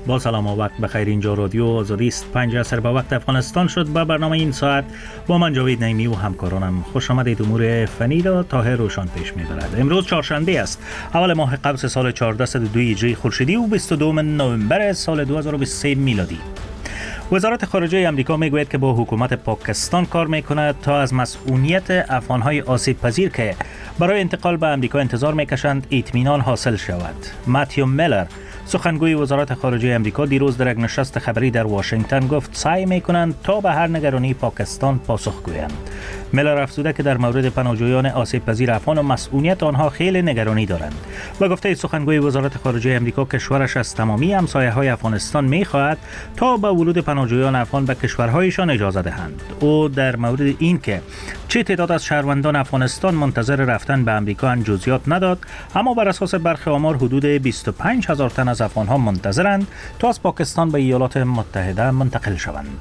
با سلام و وقت بخیر. اینجا رادیو آزادی است. 5 عصر به وقت افغانستان شد. با برنامه این ساعت با من جاوید نعیمی و همکارانم خوش آمدید. امور فنی را طاهر روشان پیش می‌برد. امروز چهارشنبه است، اول ماه قبس سال 1402 هجری خورشیدی و 22 نوامبر سال 2023 میلادی. وزارت خارجه امریکا میگوید که با حکومت پاکستان کار میکند تا از مسئولیت افغانهای آسیب پذیر که برای انتقال به امریکا انتظار میکشند اطمینان حاصل شود. ماتیو میلر، سخنگوی وزارت خارجه امریکا، دیروز در یک نشست خبری در واشنگتن گفت سعی میکنند تا به هر نگرانی پاکستان پاسخ گویند. میلر افزوده که در مورد پناهجویان آسیب پذیر افغان و مسئولیت آنها خیلی نگرانی دارند. و گفته سخنگوی وزارت خارجه امریکا کشورش از تمامی همسایه‌های افغانستان میخواهد تا به ورود پناهجویان افغان به کشورهایشان اجازه دهند. او در مورد این که چه تعداد از شهروندان افغانستان منتظر رفتن به امریکا جزئیات نداد، اما بر اساس برخی آمار حدود 25,000 تن از افغانها منتظرند تا از پاکستان به ایالات متحده منتقل شوند.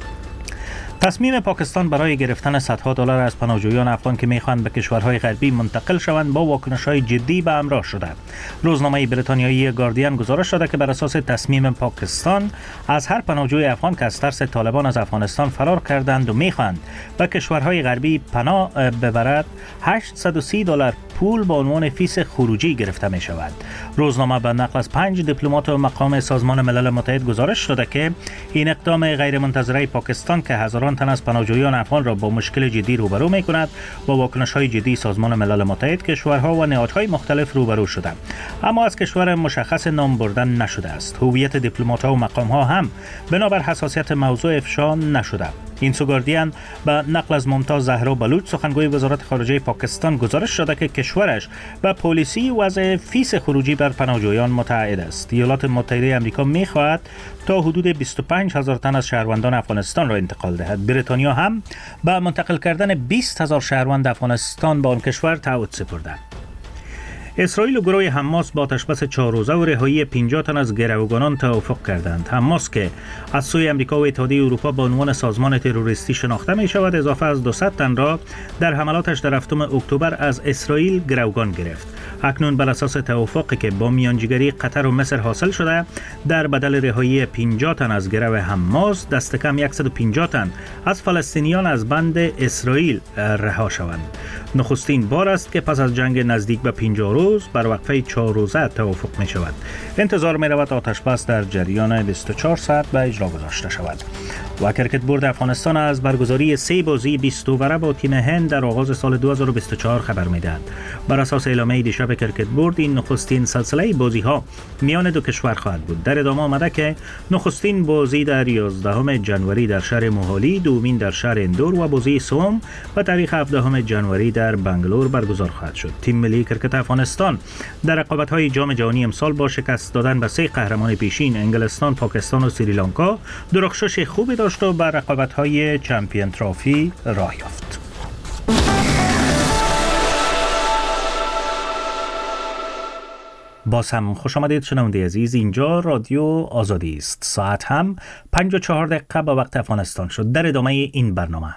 تصمیم پاکستان برای گرفتن صدها دلار از پناهجویان افغان که میخواهند به کشورهای غربی منتقل شوند با واکنش‌های جدی به همراه شده. روزنامه بریتانیایی گاردین گزارش داده که بر اساس تصمیم پاکستان از هر پناهجوی افغان که از ترس طالبان از افغانستان فرار کردند و میخواهند به کشورهای غربی پناه ببرد، $830 پول به عنوان فیس خروجی گرفته می شود. روزنامه به نقل از 5 دیپلمات و مقام سازمان ملل متحد گزارش داده که این اقدام غیرمنتظره پاکستان که هزاران تن از پناهجویان افغان را با مشکل جدی روبرو می کند، با واکنش‌های جدی سازمان ملل متحد، کشورها و نهادهای مختلف روبرو شده، اما از کشور مشخص نام بردن نشده است. هویت دیپلمات‌ها و مقام‌ها هم بنابر حساسیت موضوع افشا نشده. این سو گاردین به نقل از ممتاز زهرا بلوچ، سخنگوی وزارت خارجه پاکستان، گزارش داده که کشورش به پالیسی وضع فیس خروجی بر پناهجویان متعهد است. ایالات متحده آمریکا می‌خواهد تا حدود 25,000 تن از شهروندان افغانستان را انتقال دهد. بریتانیا هم به منتقل کردن 20,000 شهروند افغانستان به آن کشور تعهد سپرده. اسرائیل و گروه حماس با آتشبس 4 روزه و رهایی 50 تن از گروگانان توافق کردند. حماس که از سوی آمریکا و اتحادیه اروپا به عنوان سازمان تروریستی شناخته می شود، اضافه از 200 تن را در حملاتش در 7 اکتبر از اسرائیل گروگان گرفت. اکنون بر اساس توافقی که با میانجیگری قطر و مصر حاصل شده، در بدل رهایی 50 تن از گروه حماس، دست کم 150 تن از فلسطینیان از بند اسرائیل رها شوند. نخستین بار است که پس از جنگ نزدیک به 50 روز بر وقفه 4 روزه توافق می شود. انتظار می رود آتشبس در جریان 24 ساعت به اجرا گذاشته شود. و کرکت بورد افغانستان از برگزاری 3 بازی 20 اووره با تیم هند در آغاز سال 2024 خبر می دهد. بر اساس اعلامیه دیشب کرکت بورد، این نخستین سلسله بازی ها میان دو کشور خواهد بود. در ادامه آمده که نخستین بازی در 11 جنوری در شهر موهالی، دومین در شهر اندور و بازی سوم و تاریخ 17 جنوری در بنگلور برگزار خواهد شد. تیم ملی کرکت افغانستان در رقابت‌های جام جهانی امسال با شکست دادن به 3 قهرمان پیشین انگلستان، پاکستان و سریلانکا درخشش خوبی داشت و بر رقابت‌های چمپیون ترافی راه یافت. باز هم خوش آمدید شنونده عزیز. اینجا رادیو آزادی است. ساعت هم 5:04 دقیقه به وقت افغانستان شد. در ادامه این برنامه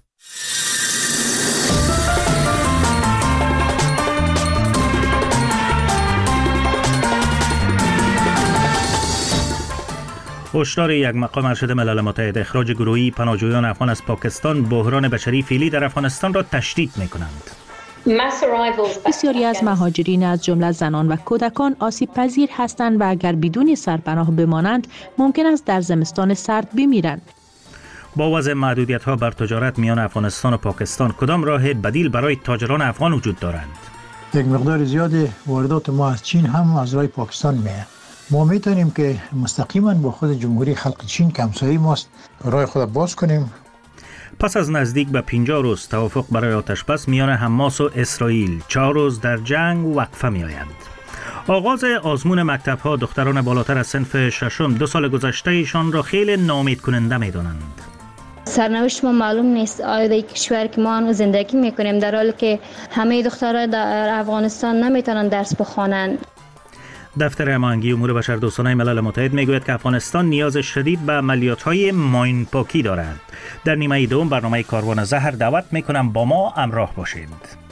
هشدار یک مقام ارشد ملل متحد: اخراج گروهی پناهجویان افغان از پاکستان بحران بشری فعلی در افغانستان را تشدید می‌کنند. بسیاری از مهاجرین از جمله زنان و کودکان آسیب پذیر هستند و اگر بدون سرپناه بمانند ممکن است در زمستان سرد بمیرند. با وضع محدودیت‌ها بر تجارت میان افغانستان و پاکستان، کدام راه بدیل برای تاجران افغان وجود دارند؟ یک مقدار زیادی واردات ما از چین هم از راه پاکستان میاد. ما میتونیم که مستقیما با خود جمهوری خلق چین که همسایه ماست راه خود باز کنیم. پس از نزدیک به 50 روز توافق برای آتشبس میان حماس و اسرائیل، 4 روز در جنگ وقفه می آید. آغاز آزمون مکتب‌ها دختران بالاتر از صنف ششم 2 سال گذشته ایشان را خیلی ناامید کننده می دانند. سرنوشت ما معلوم نیست. آیا در کشور که ما زندگی میکنیم در حالی که همه دخترها در افغانستان نمیتونن درس بخوانند. دفتر هماهنگی امور بشردوستانه ملل متحد میگوید که افغانستان نیاز شدید به عملیات‌های ماین پاکی دارد. در نیمه دوم برنامه کاروان زهر دعوت میکنم با ما همراه باشید.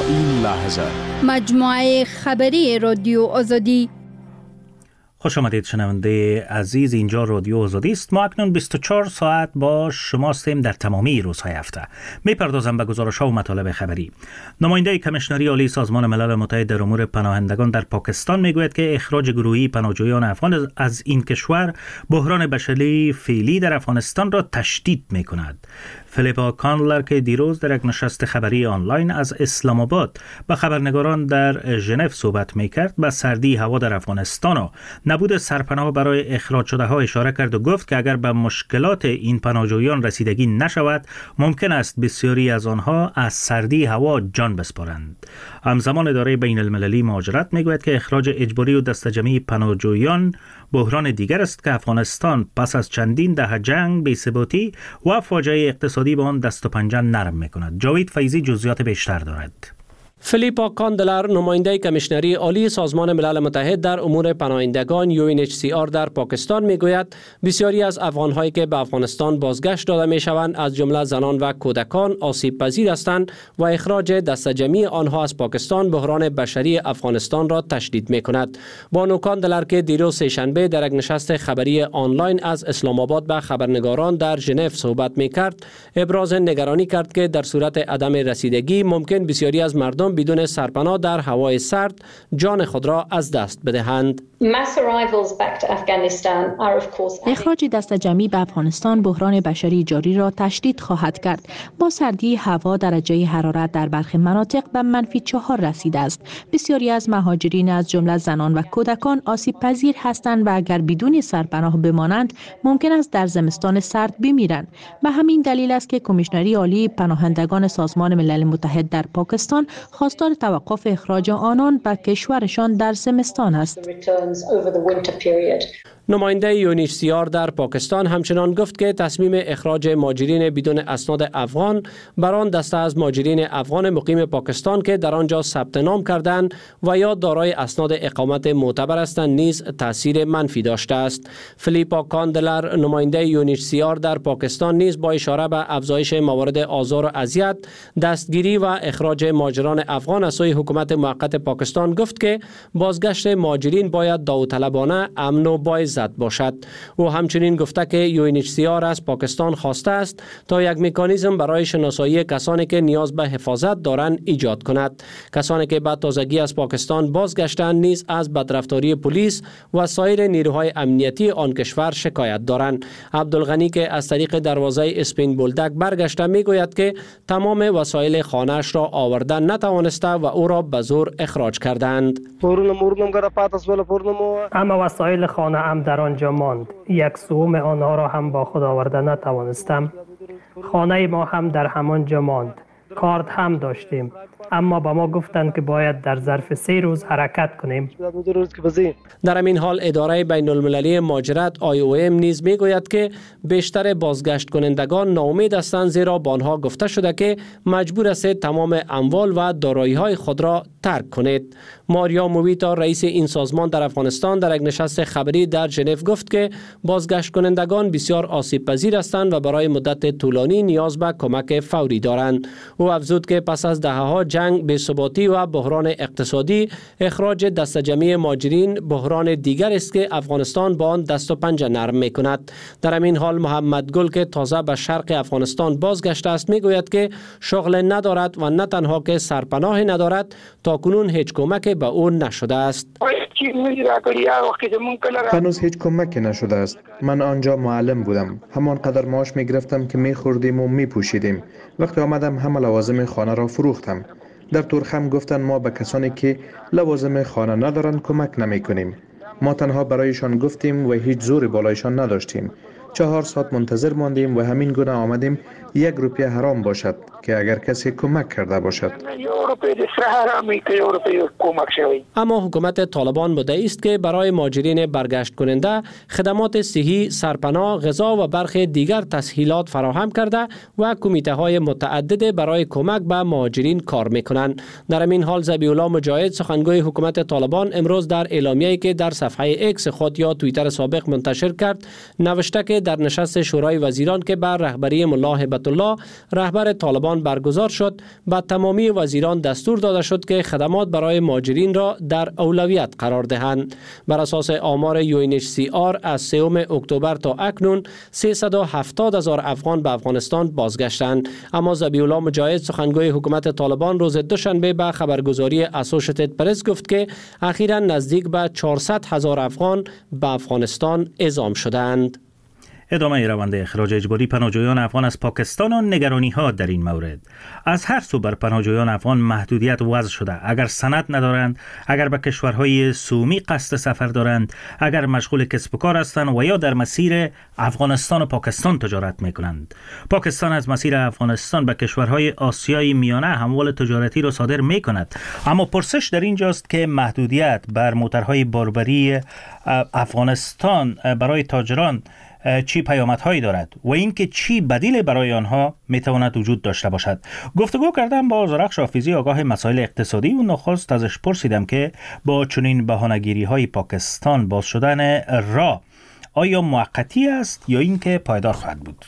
این لحظه مجموعه خبری رادیو آزادی. خوش آمدید شنونده عزیز، اینجا رادیو آزادی است. ما اکنون 24 ساعت با شما هستیم در تمامی روزهای هفته. میپردازم به گزارش‌ها و مطالب خبری. نماینده کمیشنری عالی سازمان ملل متحد در امور پناهندگان در پاکستان میگوید که اخراج گروهی پناهجویان افغان از این کشور بحران بشری فعلی در افغانستان را تشدید میکند. فیلیپا کاندلر که دیروز در یک نشست خبری آنلاین از اسلام آباد با خبرنگاران در ژنو صحبت میکرد، به سردی هوا در افغانستان و نبود سرپناه برای اخراج شده ها اشاره کرد و گفت که اگر به مشکلات این پناهجویان رسیدگی نشود ممکن است بسیاری از آنها از سردی هوا جان بسپارند. همزمان اداره بین المللی مهاجرت میگوید که اخراج اجباری و دسته‌جمعی پناهجویان بحران دیگر است که افغانستان پس از چندین دهه جنگ، بی‌ثباتی و فاجعه اقتصادی به آن دست و پنجه نرم میکند. جاوید فیضی جزئیات بیشتر دارد. فیلیپا کاندلر نماینده کمیشنری عالی سازمان ملل متحد در امور پناهندگان UNHCR در پاکستان میگوید بسیاری از افغان‌هایی که به افغانستان بازگشت داده میشوند از جمله زنان و کودکان آسیب پذیر هستند و اخراج دسته‌جمعی آنها از پاکستان بحران بشری افغانستان را تشدید میکند. بانو کاندلر که دیروز سه‌شنبه در یک نشست خبری آنلاین از اسلام آباد به خبرنگاران در ژنو صحبت میکرد، ابراز نگرانی کرد که در صورت عدم رسیدگی ممکن بسیاری از مردم بدون سرپناه در هوای سرد جان خود را از دست بدهند. اخراج دسته‌جمعی به افغانستان بحران بشری جاری را تشدید خواهد کرد. با سردی هوا درجه حرارت در برخی مناطق به -4 رسیده است. بسیاری از مهاجرین از جمله زنان و کودکان آسیب پذیر هستند و اگر بدون سرپناه بمانند ممکن است در زمستان سرد بمیرند. به همین دلیل است که کمیشنری عالی پناهندگان سازمان ملل متحد در پاکستان خواستار توقف اخراج آنان به کشورشان در زمستان است. نماینده UNHCR در پاکستان همچنان گفت که تصمیم اخراج مهاجرین بدون اسناد افغان بر آن دسته از مهاجرین افغان مقیم پاکستان که در آنجا ثبت نام کردند و یا دارای اسناد اقامت معتبر هستند نیز تاثیر منفی داشته است. فیلیپا کاندلر نماینده UNHCR در پاکستان نیز با اشاره به افزایش موارد آزار و اذیت، دستگیری و اخراج مهاجران افغان از سوی حکومت موقت پاکستان گفت که بازگشت مهاجرین باید داوطلبانه، امن و باعزت باشد. او همچنین گفته که UNHCR از پاکستان خواسته است تا یک مکانیزم برای شناسایی کسانی که نیاز به حفاظت دارند ایجاد کند. کسانی که به تازگی از پاکستان بازگشتند نیز از بدرفتاری پلیس و سایر نیروهای امنیتی آن کشور شکایت دارند. عبدالغنی که از طریق دروازه اسپین بولدک برگشته میگوید که تمام وسایل خانه‌اش را آوردن نتوانسته و او را به زور اخراج کردند. اما وسایل خانه هم در آنجا ماند. یک سوم آنها را هم با خود آورده نتوانستم. خانه ما هم در همانجا ماند. کارت هم داشتیم، اما با ما گفتند که باید در ظرف 3 روز حرکت کنیم. در همین حال اداره بین المللی مهاجرت IOM نیز میگوید که بیشتر بازگشت کنندگان ناامید هستند، زیرا با آنها گفته شده که مجبور است تمام اموال و دارایی‌های خود را ترک کنید. ماریا مویتا رئیس این سازمان در افغانستان در یک نشست خبری در ژنو گفت که بازگشت کنندگان بسیار آسیب پذیر هستند و برای مدت طولانی نیاز به کمک فوری دارند. او افزود که پس از دهه‌ها جنگ، بی‌ثباتی و بحران اقتصادی، اخراج دسته‌جمعی مهاجرین بحران دیگر است که افغانستان با آن دست و پنجه نرم می‌کند. در همین حال محمد گل که تازه به شرق افغانستان بازگشته است میگوید که شغل ندارد و نه تنها که سرپناه ندارد، تاکنون هیچ کمک به او نشده است. هنوز هیچ کمک نشده است. من آنجا معلم بودم. همانقدر معاش می‌گرفتم که می‌خوردیم و می‌پوشیدیم. وقتی آمدم همه لوازم خانه را فروختم. در ترخم گفتن ما به کسانی که لوازم خانه ندارند کمک نمی‌کنیم. ما تنها برایشان گفتیم و هیچ زوری بالایشان نداشتیم. 4 ساعت منتظر ماندیم و همین گونه آمدیم 1 روپیه حرام باشد که اگر کسی کمک کرده باشد. اما حکومت طالبان مدعی است که برای مهاجرین برگشت کننده خدمات صحی، سرپناه، غذا و برخی دیگر تسهیلات فراهم کرده و کمیته های متعدد برای کمک به مهاجرین کار میکنند. در همین حال ذبیح الله مجاهد سخنگوی حکومت طالبان امروز در اعلامیه‌ای که در صفحه ایکس خود یا توییتر سابق منتشر کرد نوشته که در نشست شورای وزیران که بر رهبری ملا هیبت الله رهبر طالبان طالبان برگزار شد، به تمامی وزیران دستور داده شد که خدمات برای مهاجرین را در اولویت قرار دهند. بر اساس آمار UNHCR از 3 اکتبر تا اکنون 370,000 افغان به افغانستان بازگشتند. اما ذبیح الله مجاهد سخنگوی حکومت طالبان روز دوشنبه به خبرگزاری اسوشیتد پرس گفت که اخیراً نزدیک به 400,000 افغان به افغانستان اعزام شدند. ادامه روند اخراج اجباری پناهجویان افغان از پاکستان و نگرانی ها در این مورد. از هر سو بر پناهجویان افغان محدودیت وضع شده. اگر سند ندارند، اگر به کشورهای سومی قصد سفر دارند، اگر مشغول کسب و کار هستند و یا در مسیر افغانستان و پاکستان تجارت میکنند. پاکستان از مسیر افغانستان به کشورهای آسیای میانه اموال تجارتی را صادر میکند. اما پرسش در اینجاست که محدودیت بر موترهای باربری افغانستان برای تاجران چی پیامدهایی دارد و اینکه چی بدیل برای آنها میتواند وجود داشته باشد. گفتگو کردم با زرخش حافظی، آگاه مسائل اقتصادی، و نخست ازش پرسیدم که با چنین بهانه‌گیری‌های پاکستان باز شدن راه آیا موقتی است یا اینکه پایدار خواهد بود؟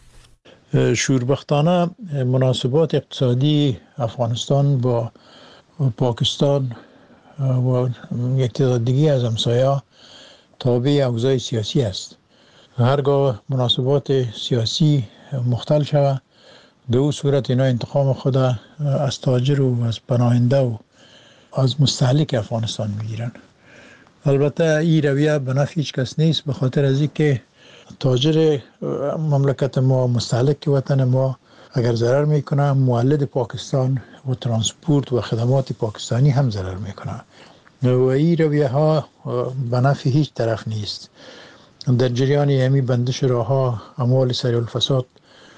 شوربختانه مناسبات اقتصادی افغانستان با پاکستان و یک تعداد دیگه از همسایه‌ها تابع اوضاع سیاسی است. هرگاه مناسبات سیاسی مختل شود، به او صورت اینا انتقام خود از تاجر و از پناهنده و از مستهلک افغانستان میگیرن. البته این رویه به نفع هیچ کس نیست، به خاطر از اینکه تاجر مملکت ما، مستهلک وطن ما اگر ضرر میکنه، مولد پاکستان و ترانسپورت و خدمات پاکستانی هم ضرر میکنه و این رویه ها به نفع هیچ طرف نیست. در جریان همی بندش راه ها اموال سریع الفساد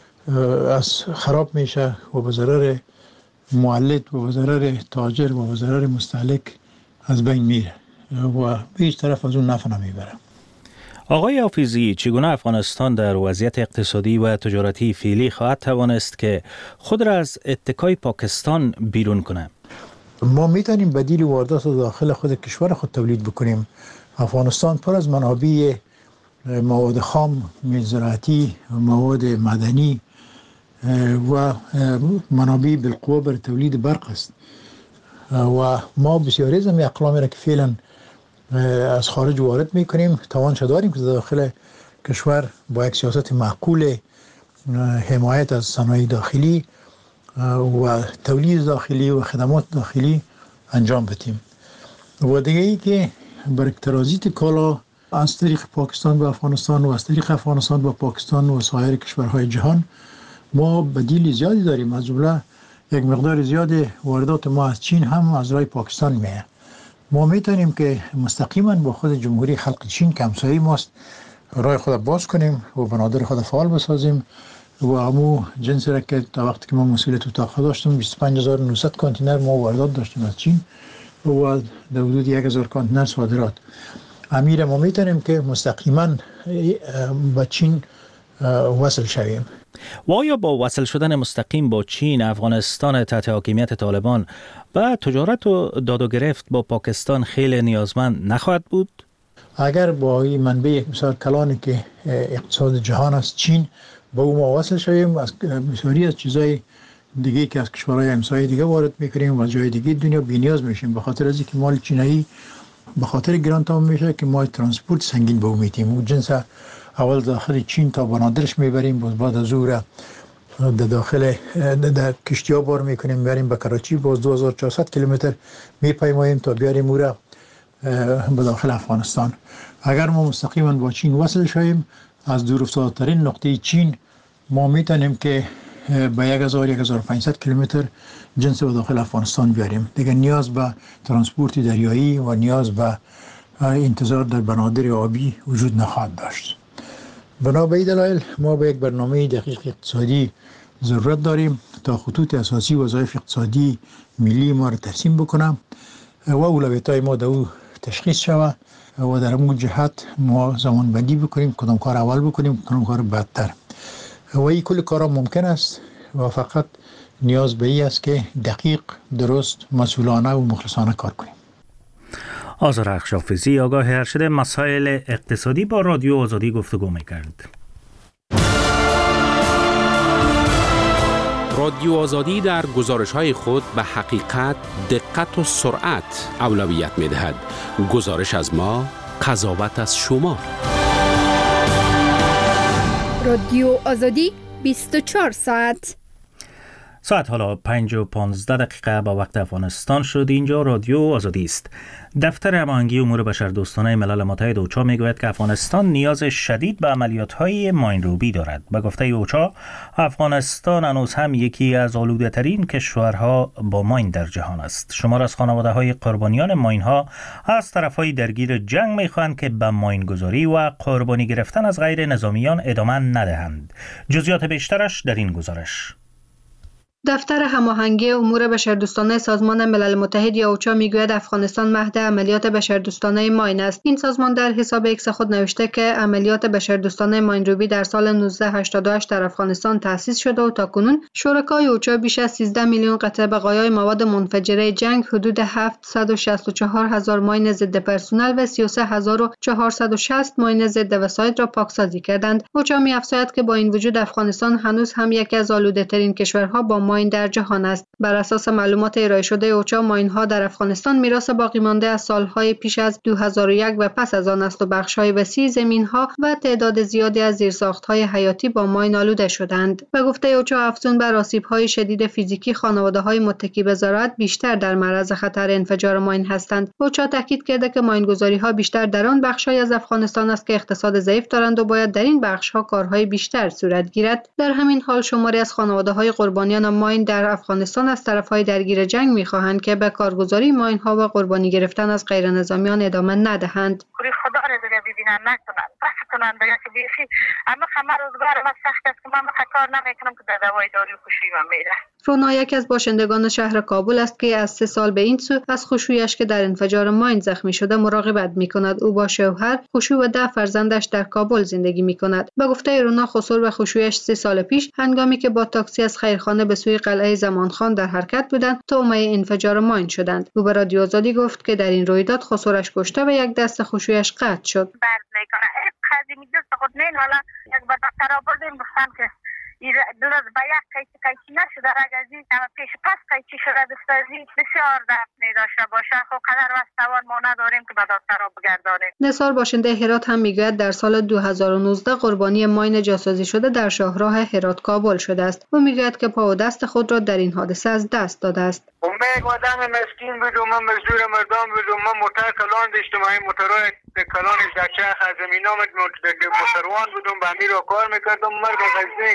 از خراب میشه و به ضرر مولد و به ضرر تاجر و به ضرر مستهلک از بین میره و به هیچ طرف از اون نفع نمیبره. آقای حافظی، چگونه افغانستان در وضعیت اقتصادی و تجارتی فعلی خواهد توانست که خود را از اتکای پاکستان بیرون کنه؟ ما میتونیم بدیل واردات داخل خود کشور خود تولید بکنیم. افغانستان پر از منابع مواد خام، زراعتی، مواد معدنی و منابع بالقوه بر تولید برق است و ما بسیاری از این اقلامی را که فعلا از خارج وارد میکنیم توانش داریم که داخل کشور با یک سیاست معقول حمایت از صنایع داخلی و تولید داخلی و خدمات داخلی انجام بدیم. و دیگه ای که بر ترانزیت کالا از طریق پاکستان به افغانستان و از طریق افغانستان به پاکستان و سایر کشورهای جهان ما بدیل زیادی داریم. از جمله یک مقدار زیاد واردات ما از چین هم از راه پاکستان میه. ما میتونیم که مستقیما با خود جمهوری خلق چین که همسایه ماست راه خود باز کنیم و بنادر خود فعال بسازیم و همو جنس را که تا وقتی که ما مسئولیت اتاق داشتم 25900 کانتینر ما واردات داشتیم از چین و در حدود 1000 کانتینر صادرات. امیر ما میتونیم که مستقیما با چین وصل شویم. و آیا با وصل شدن مستقیم با چین افغانستان تحت حاکمیت طالبان و تجارت و داد و گرفت با پاکستان خیلی نیازمند نخواهد بود؟ اگر با این منبع مثال کلانی که اقتصاد جهان است چین با او ما وصل شویم، از بسیاری از چیزای دیگه که از کشورهای همسایه دیگه وارد میکنیم و جای دیگه دنیا بی‌نیاز میشیم، به خاطر از اینکه مال چینایی به خاطر گران تمام میشه که ما ترانسپورت سنگین به او میتیم و جنس اول داخل چین تا بنادرش میبریم، باز بعد از او را داخل در کشتی‌ها بار میکنیم میبریم به کراچی، باز 2400 کیلومتر میپیماییم تا بیاریم او را به داخل افغانستان. اگر ما مستقیما با چین وصل شویم، از دور افتاده‌ترین نقطه چین ما میتونیم که به 1000-1500 کیلومتر جنس به داخل افغانستان بیاریم. دیگه نیاز به ترانسپورت دریایی و نیاز به انتظار در بنادر آبی وجود نخواهد داشت. بنا به این دلایل ما به یک برنامه دقیق اقتصادی ضرورت داریم تا خطوط اساسی وظایف اقتصادی ملی ما را ترسیم بکنم و اولویت‌های ما در او تشخیص شود و در اون جهت ما زمان بندی بکنیم کدام کار اول بکنیم کدام کار بعدتر. و این کل کارا ممکن است و فقط نیاز به این است که دقیق، درست، مسئولانه و مخلصانه کار کنیم. زرخش حافظی، آگاه ارشد مسائل اقتصادی، با رادیو آزادی گفتگو می‌کرد. رادیو آزادی در گزارش‌های خود به حقیقت، دقت و سرعت اولویت می‌دهد. گزارش از ما، قضاوت از شما. رادیو آزادی 24 ساعت. ساعت حالا 5:15 با وقت افغانستان شد. اینجا رادیو آزادی است. دفتر هماهنگی امور بشردوستانه ملل متحد اوچا میگوید که افغانستان نیاز شدید به عملیات‌های ماینروبی دارد. به گفته اوچا، افغانستان هنوز هم یکی از آلوده‌ترین کشورها با ماین در جهان است. شمار از خانواده‌های قربانیان ماین‌ها از طرف‌های درگیر جنگ می‌خواهند که به ماین‌گذاری و قربانی گرفتن از غیر نظامیان ادامه ندهند. جزئیات بیشترش در این گزارش. دفتر هماهنگی امور بشردوستانه سازمان ملل متحد یا اوچا میگوید افغانستان مهد عملیات بشردوستانه ماین است. این سازمان در حساب ایکس خود نوشته که عملیات بشردوستانه ماینروبی در سال 1988 در افغانستان تأسیس شده و تاکنون شرکای اوچا بیش از 13 میلیون قطعه بقایای مواد منفجره جنگ، حدود 764,000 ماین ضد پرسنل و 33,460 ماین ضد وسایل را پاکسازی کردند. اوچا می‌افزاید که با این وجود افغانستان هنوز هم یکی از آلوده‌ترین کشورها با ماین در جهان است. بر اساس معلومات ارائه شده اوچا، ماین‌ها در افغانستان میراث باقی مانده از سالهای پیش از 2001 و پس از آن است و بخش‌های وسیع زمین‌ها و تعداد زیادی از زیرساخت‌های حیاتی با ماین آلوده شدند. به گفته اوچا، افزون بر آسیب‌های شدید فیزیکی، خانواده‌های متکی به زراعت بیشتر در معرض خطر انفجار ماین هستند. اوچا تاکید کرده که ماین‌گذاری‌ها بیشتر در آن بخش‌های از افغانستان است که اقتصاد ضعیف دارند و باید در این بخش‌ها کارهای بیشتر صورت گیرد. در همین حال شماری از خانواده‌های قربانیان ماین در افغانستان از طرف‌های درگیر جنگ می‌خواهند که به کارگزاری ماین‌ها و قربانی گرفتن از غیر نظامیان ادامه ندهند. خدا را دیگه ببینن نکنن بس کنن دیگه که بیخی اما خمر روزگار ما سخت است که من کار نمیکنم که در دوای داری خوشی من میره. رونا یکی از باشندگان شهر کابل است که از 3 سال به این سو از خشویش که در انفجار ماین زخمی شده مراقبت می‌کند. او با شوهر، خشوع و 10 فرزندش در کابل زندگی می‌کند. به گفته رونا، خسرو و خشویش 3 سال پیش هنگامی که با تاکسی از خیرخانه به سوی قلعه زمانخان در حرکت بودند تومه انفجار ماین شدند. او به رادیو آزادی گفت که در این رویداد خسروش کشته و یک دست خشویش قطع شد. قضیه میگه خود نه حالا یک بار دکتر آوردیم گفتن که این دلار با یک قیچی نشده رگزی اما پیش پس قیچی شده دستازی بسیار درد میداشته باشه. خب قدر وستوان ما نداریم که به دکتر بگردانیم. نثار باشنده هرات هم میگوید در سال 2019 قربانی ماین جاسازی شده در شاهراه هرات کابل شده است. او میگوید که پا و دست خود را در این حادثه از دست داده است. من یک آدم مسکین بودم، من مزدور مردم بودم، من موتر کلان داشتم، این موترهای کلانش در چرخ از زمین آمد، موتروان بودم، به امیر را کار میکردم. مرگ غزنی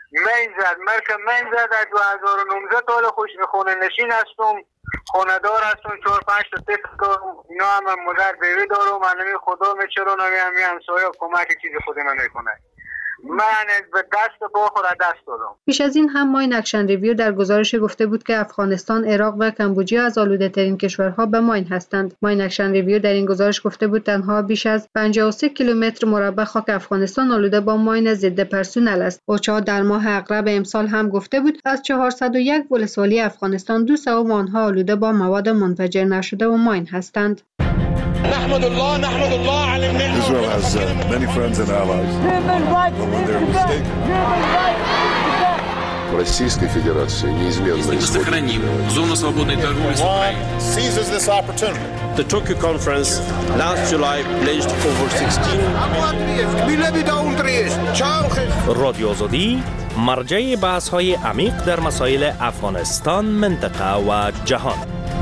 من زد از 2019 تا حالا خوش خونه نشین هستم، خونه دار هستم، 4-5 تا طفل دارم. اینا هم مادر بیوی دارم، من خدا میچرونم، همین همسایه کمک چیز خودی من میکنه. من به دست باخور دست دادم. پیش از این هم ماین اکشن ریویو در گزارش گفته بود که افغانستان، عراق و کمبودجا از آلوده ترین کشورها به ماین هستند. ماین اکشن ریویو در این گزارش گفته بود تنها بیش از 53 کیلومتر مربع خاک افغانستان آلوده با ماین ضد پرسنل است. اوچا در ماه اغرب امسال هم گفته بود از 401 ولسوالی افغانستان 200 آنها آلوده با مواد منفجر نشده و ماین هستند. نحمد الله على النعمة. Israel has many friends and allies. But when they're mistaken. Российской Федерации неизменно мы сохраним зону свободной торговли с Украиной. Seizes this opportunity. The Tokyo conference last July pledged over 16 رادیو آزادی مرجع بحث‌های عمیق در مسائل افغانستان، منطقه و جهان.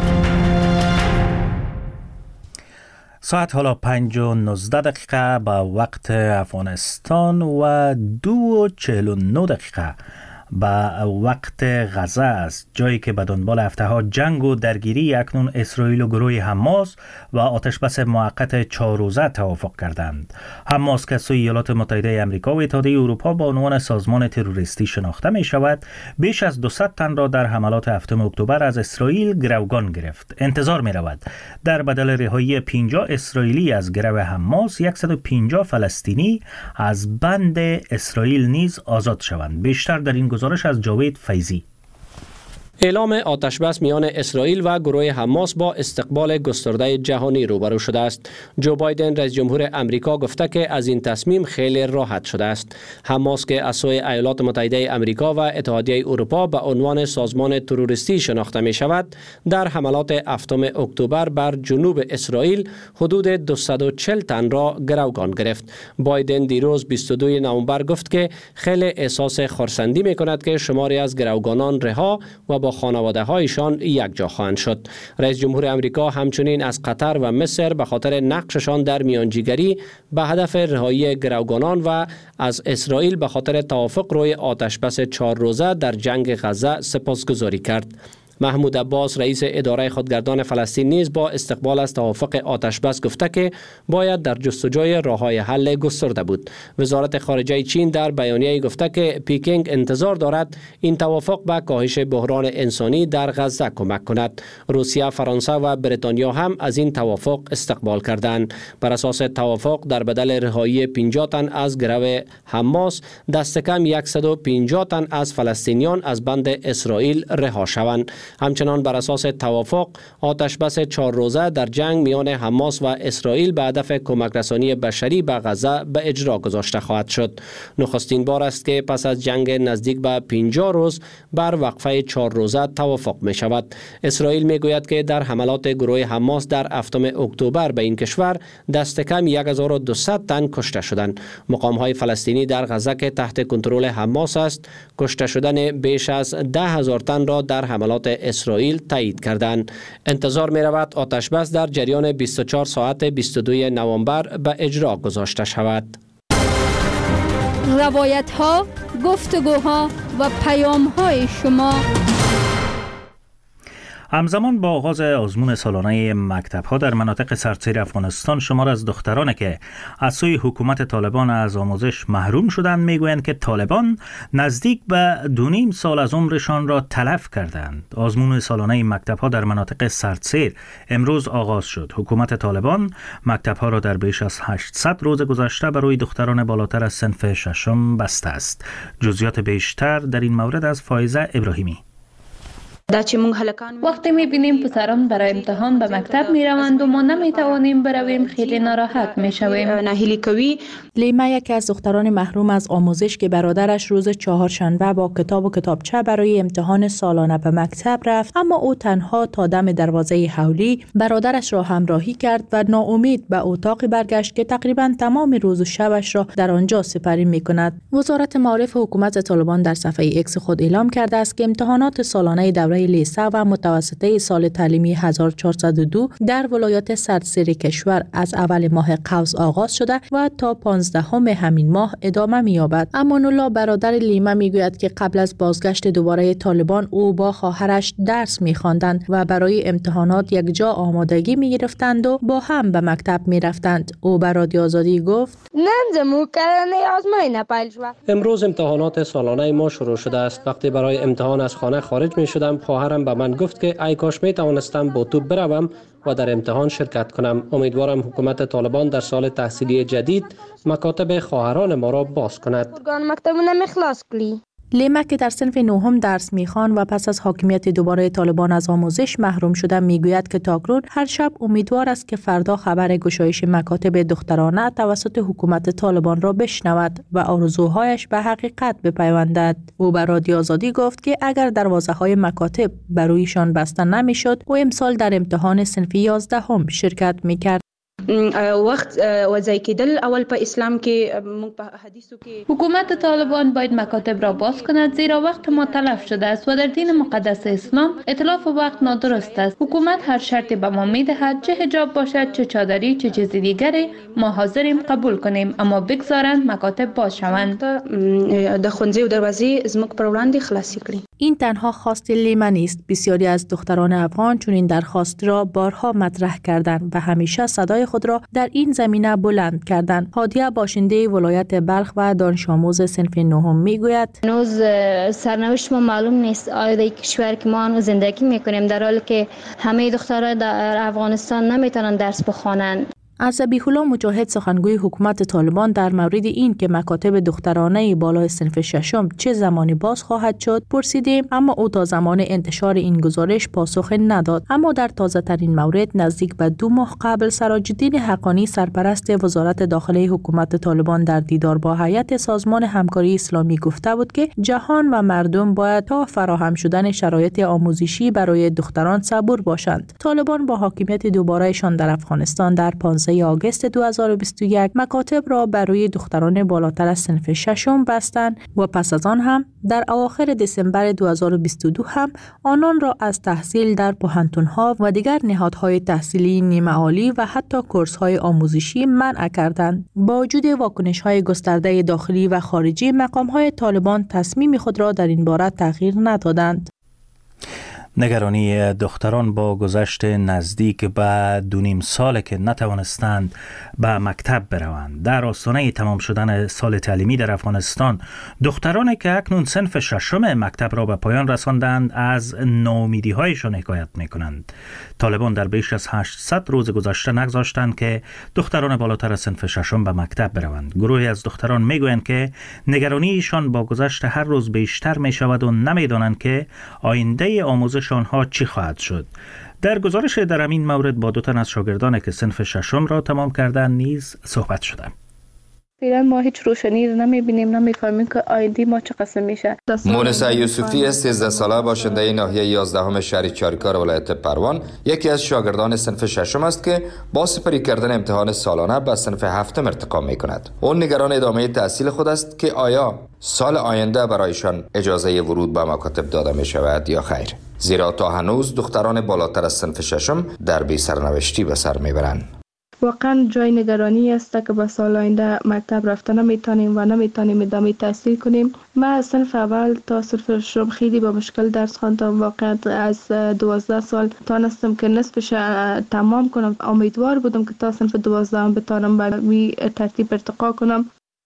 ساعت حالا 5:19 با وقت افغانستان و 2:49 به وقت غزه است، جایی که به دنبال هفته‌ها جنگ و درگیری اکنون اسرائیل و گروه حماس و آتشبس موقت 4 روزه توافق کردند. حماس که سوی ایالات متحده آمریکا و اتحادیه اروپا با عنوان سازمان تروریستی شناخته می شود، بیش از 200 تن را در حملات 7 اکتبر از اسرائیل گروگان گرفت. انتظار می رود در بدل رهایی 50 اسرائیلی از گرو حماس 150 فلسطینی از بند اسرائیل نیز آزاد شوند. بیشتر در این گزارش از جاوید فیضی. اعلام آتشبس میان اسرائیل و گروه حماس با استقبال گسترده جهانی روبرو شده است. جو بایدن رئیس جمهور امریکا گفته که از این تصمیم خیلی راحت شده است. حماس که از سوی ایالات متحده امریکا و اتحادیه اروپا به عنوان سازمان تروریستی شناخته می شود، در حملات 7 اکتبر بر جنوب اسرائیل حدود 240 تن را گروگان گرفت. بایدن دیروز 22 نوامبر گفت که خیلی احساس خرسندی می کند که شماری از گروگانان رها و با خانواده هایشان یک جا خواهند شد. رئیس جمهور امریکا همچنین از قطر و مصر به خاطر نقششان در میانجیگری به هدف رهایی گروگانان و از اسرائیل به خاطر توافق روی آتشبس 4 روزه در جنگ غزه سپاسگزاری کرد. محمود عباس رئیس اداره خودگردان فلسطین نیز با استقبال از توافق آتشبس گفته که باید در جستجوی راه‌های حل گسترده بود. وزارت خارجه چین در بیانیه گفته که پکینگ انتظار دارد این توافق به کاهش بحران انسانی در غزه کمک کند. روسیه، فرانسه و بریتانیا هم از این توافق استقبال کردند. بر اساس توافق در بدل رهایی 50 تن از گروه حماس، دست کم 150 تن از فلسطینیان از بند اسرائیل رها شوند. همچنان بر اساس توافق آتشبس 4 روزه در جنگ میان حماس و اسرائیل به هدف کمک رسانی بشری به غزه به اجرا گذاشته خواهد شد. نخستین بار است که پس از جنگ نزدیک به 50 روز بر وقفه 4 روزه توافق می شود. اسرائیل می گوید که در حملات گروه حماس در 7 اکتبر به این کشور دست کم 1200 تن کشته شدند. مقام های فلسطینی در غزه که تحت کنترل حماس است، کشته شدن بیش از 10,000 تن را در حملات اسرائیل تایید کردند. انتظار می رود آتشبس در جریان 24 ساعت 22 نوامبر به اجرا گذاشته شود. روایت ها، گفتگوها و پیام های شما. همزمان با آغاز آزمون سالانه مکتب‌ها در مناطق سراسر افغانستان، شمار از دخترانی که از سوی حکومت طالبان از آموزش محروم شدند میگویند که طالبان نزدیک به 2.5 سال از عمرشان را تلف کردند. آزمون سالانه مکتب‌ها در مناطق سراسر امروز آغاز شد. حکومت طالبان مکتب‌ها را در بیش از 800 روز گذشته برای دختران بالاتر از صنف ششم بسته است. جزئیات بیشتر در این مورد از فائزه ابراهیمی. وقتی می‌بینیم پسران برای امتحان به مکتب می‌روند و ما نمی‌توانیم برویم، خیلی ناراحت می‌شویم. لیما یکی از دختران محروم از آموزش که برادرش روز چهارشنبه با کتاب و کتابچه برای امتحان سالانه به مکتب رفت، اما او تنها تا دم دروازه حولی برادرش را همراهی کرد و ناامید به اتاقی برگشت که تقریباً تمام روز و شبش را در آنجا سپری می‌کند. وزارت معارف حکومت طالبان در صفحه ایکس خود اعلام کرده است که امتحانات سالانه دوره لیسه و متوسطه سال تعلیمی 1402 در ولایات سراسر کشور از اول ماه قوس آغاز شده و تا 15 همین ماه ادامه می‌یابد. امان الله برادر لیما میگوید که قبل از بازگشت دوباره طالبان او با خواهرش درس می‌خواندند و برای امتحانات یک جا آمادگی می‌گرفتند و با هم به مکتب می‌رفتند. او به رادیو آزادی گفت: امروز امتحانات سالانه ما شروع شده است. وقتی برای امتحان از خانه خارج می‌شدم، خواهرم به من گفت که ای کاش می توانستم با تو بروم و در امتحان شرکت کنم. امیدوارم حکومت طالبان در سال تحصیلی جدید مکاتب خواهران ما را باز کند. لیما که در صنف 9 درس می‌خواند و پس از حاکمیت دوباره طالبان از آموزش محروم شده میگوید که تاکنون هر شب امیدوار است که فردا خبر گشایش مکاتب دخترانه توسط حکومت طالبان را بشنود و آرزوهایش به حقیقت بپیوندد. او به رادیو آزادی گفت که اگر دروازه‌های مکاتب برویشان بسته نمی‌شد، او امسال در امتحان صنف 11 شرکت می‌کرد. وخت وضعی کېدل اول په اسلام کې موږ په حدیثو کې حکومت طالبان باید مکاتب را باز کند، زیرا وقت ما تلف شده است و در دین مقدس اسلام اتلاف وقت نادرست است. حکومت هر شرطی به ما میدهد، چه حجاب باشد، چه چادری، چه چیز دیگری، ما حاضریم قبول کنیم، اما بگذارند مکاتب باز شوند. د ښوونځي او دروازې زموږ پر وړاندې خلاصې کړي. این تنها خواست لیما نیست. بسیاری از دختران افغان چون این درخواست را بارها مطرح کردند و همیشه صدای خود را در این زمینه بلند کردند. هادیه باشنده ولایت بلخ و دانش آموز صنف 9 میگوید: هنوز سرنوشت ما معلوم نیست. آیا در کشور که ما هنوز زندگی میکنیم، در حالی که همه دختران در افغانستان نمیتونن درس بخوانند. از ذبیح الله مجاهد سخنگوی حکومت طالبان در مورد این که مکاتب دخترانه بالای صنف ششم چه زمانی باز خواهد شد پرسیدیم، اما او تا زمان انتشار این گزارش پاسخ نداد. اما در تازه ترین مورد نزدیک به 2 ماه قبل سراج‌الدین حقانی سرپرست وزارت داخلی حکومت طالبان در دیدار با هیئت سازمان همکاری اسلامی گفته بود که جهان و مردم باید تا فراهم شدن شرایط آموزشی برای دختران صبور باشند. طالبان با حاکمیت دوبارهشان در افغانستان در 15 آگوست 2021 مکاتب را برای دختران بالاتر از صنف ششم بستند و پس از آن هم در اواخر دسامبر 2022 هم آنان را از تحصیل در پوهنتون‌ها و دیگر نهادهای تحصیلی نیمه عالی و حتی کورس‌های آموزشی منع کردند. با وجود واکنش‌های گسترده داخلی و خارجی، مقام‌های طالبان تصمیم خود را در این باره تغییر ندادند. نگرانی دختران با گذشت نزدیک به 2.5 سال که نتوانستند به مکتب بروند. در آستانه تمام شدن سال تعلیمی در افغانستان، دخترانی که اکنون صنف ششم مکتب را به پایان رساندند از ناامیدی‌هایشان حکایت می‌کنند. طالبان در بیش از 800 روز گذشته نگذاشتند که دختران بالاتر از صنف ششم به مکتب بروند. گروهی از دختران میگویند که نگرانیشان با گذشت هر روز بیشتر می‌شود و نمی‌دانند که آینده آموزش آنها چی خواهد شد. در گزارش در همین مورد با 2 تن از شاگردان که صنف ششم را تمام کردند نیز صحبت شده. فعلا ما هیچ روشنی نمیبینیم، نمیفهمیم که آینده ما چه قسم میشه. مونسا یوسفی 13 ساله باشنده ناحیه 11 شهر چاریکار ولایت پروان یکی از شاگردان صنف ششم است که با سپری کردن امتحان سالانه به صنف 7 ارتقا میکند. اون نگران ادامه تحصیل خود است که آیا سال آینده برایشان اجازه ورود به مکاتب داده می شود یا خیر، زیرا تا هنوز دختران بالاتر از صنف ششم در بی سرنوشتی به سر میبرند. واقعا جای نگرانی است که به سال آینده مکتب رفته نمیتونیم و نمیتونیم ادامه تحصیل کنیم. من از صنف اول تا صنف ششم خیلی با مشکل درس خواندم. واقعا از 12 سال تانستم که نصفش تمام کنم. امیدوار بودم که تا صنف 12 بتونم به ترتیب ارتقا کنم.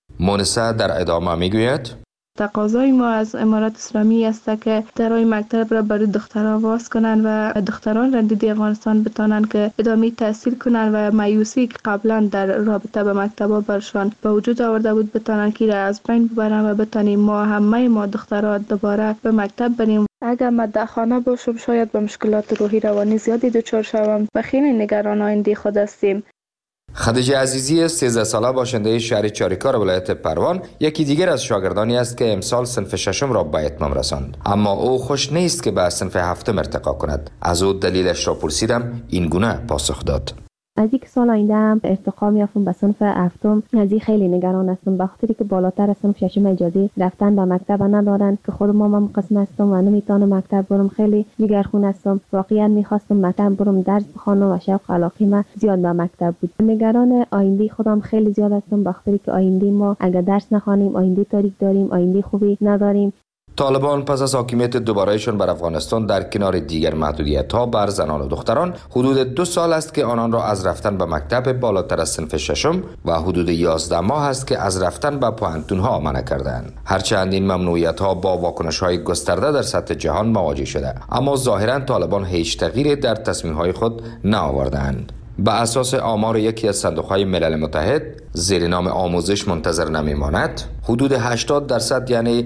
مونسا در ادامه میگوید تقاضای ما از امارات اسلامی است که درای مکتب را برای دختران باز کنند و دختران رندیده افغانستان بتانند که ادامه تحصیل کنند و مایوسی که قبلا در رابطه به مکتب برشان به وجود آورده بود بتانند که از بین ببرند و بتانیم ما دختران دوباره به مکتب بریم. اگر مدرسه‌خانه باشم شاید به مشکلات روحی روانی زیادی دچار شوم و خیلی نگران آینده خود هستیم. خدیجه عزیزی 13 ساله باشنده شهر چاریکار ولایت پروان یکی دیگر از شاگردانی است که امسال صنف ششم را به اتمام رساند، اما او خوش نیست که به صنف 7 ارتقا کند. از او دلیلش را پرسیدم، این گونه پاسخ داد: از یک سال آینده هم ارتقا میافتم به صنف 7. از این خیلی نگران هستم، به خاطری که بالاتر از صنف 6 اجازه رفتن به مکتب ندارن که خود ما مقصر هستم و نمیتونم مکتب برم. خیلی نگران هستم. واقعا میخواستم مکتب برم درس بخونم و شوق علاقه من زیاد به مکتب بود. نگران آینده خودم خیلی زیاد هستم، به خاطری که آینده ما اگر درس نخوانیم آینده تاریک داریم، آینده خوبی نداریم. طالبان پس از حاکمیت دوبارهشان بر افغانستان در کنار دیگر محدودیت‌ها بر زنان و دختران حدود 2 سال است که آنان را از رفتن به مکتب بالاتر از صنف ششم و حدود 11 ماه است که از رفتن به پوهنتون‌ها منع کردند. هرچند این ممنوعیت‌ها با واکنش‌های گسترده در سطح جهان مواجه شده، اما ظاهراً طالبان هیچ تغییری در تصمیم‌های خود نآوردند. به اساس آمار یکی از صندوق‌های ملل متحد زیر نام آموزش منتظر نمیماند، حدود 80% یعنی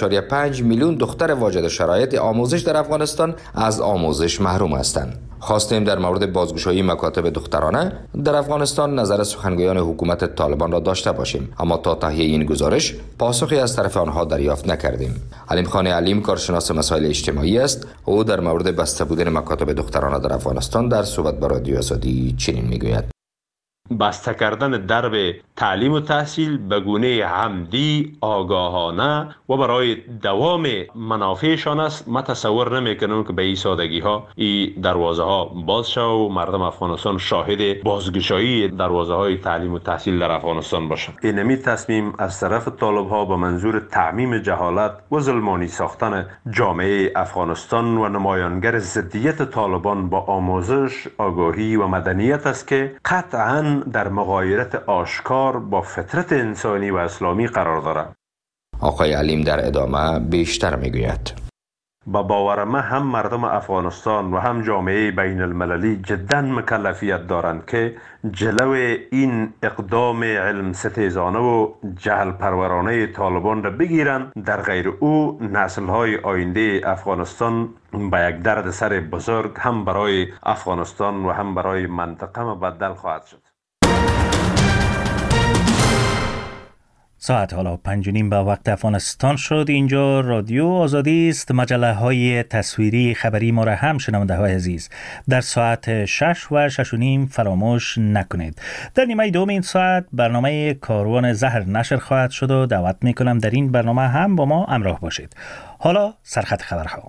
2.5 میلیون دختر واجد شرایط آموزش در افغانستان از آموزش محروم هستند. خواستیم در مورد بازگشایی مکاتب دخترانه در افغانستان نظر سخنگویان حکومت طالبان را داشته باشیم، اما تا تهیه این گزارش پاسخی از طرف آنها دریافت نکردیم. علیم خان علیم کارشناس مسائل اجتماعی است. او در مورد بسته بودن مکاتب دخترانه در افغانستان در صحبت با رادیو آزادی چنین میگوید: بسته کردن درب تعلیم و تحصیل به گونه عمدی، آگاهانه و برای دوام منافعشان است. من تصور نمی کنم که به این سادگی ها این دروازه ها باز شود و مردم افغانستان شاهد بازگشایی دروازه های تعلیم و تحصیل در افغانستان باشند. اینمی تصمیم از طرف طالب ها به منظور تعمیم جهالت و ظلمانی ساختن جامعه افغانستان و نمایانگر ضدیت طالبان با آموزش، آگاهی و مدنیت است که قطعاً در مغایرت آشکار با فطرت انسانی و اسلامی قرار دارد. آقای علیم در ادامه بیشتر میگوید: با باور من هم مردم افغانستان و هم جامعه بین المللی جدا مکلفیت دارند که جلو این اقدام علم ستیزانه و جهل پرورانه طالبان را بگیرند. در غیر او نسل‌های آینده افغانستان با یک درد سر بزرگ هم برای افغانستان و هم برای منطقه مبدل خواهد شد. ساعت حالا 5:30 به وقت افغانستان شد. اینجا رادیو آزادی است. مجله های تصویری خبری ما را هم شنونده های عزیز در ساعت 6 و 6:30 فراموش نکنید. در نیمه دوم این ساعت برنامه کاروان زهر نشر خواهد شد و دعوت میکنم در این برنامه هم با ما همراه باشید. حالا سرخط خبرها.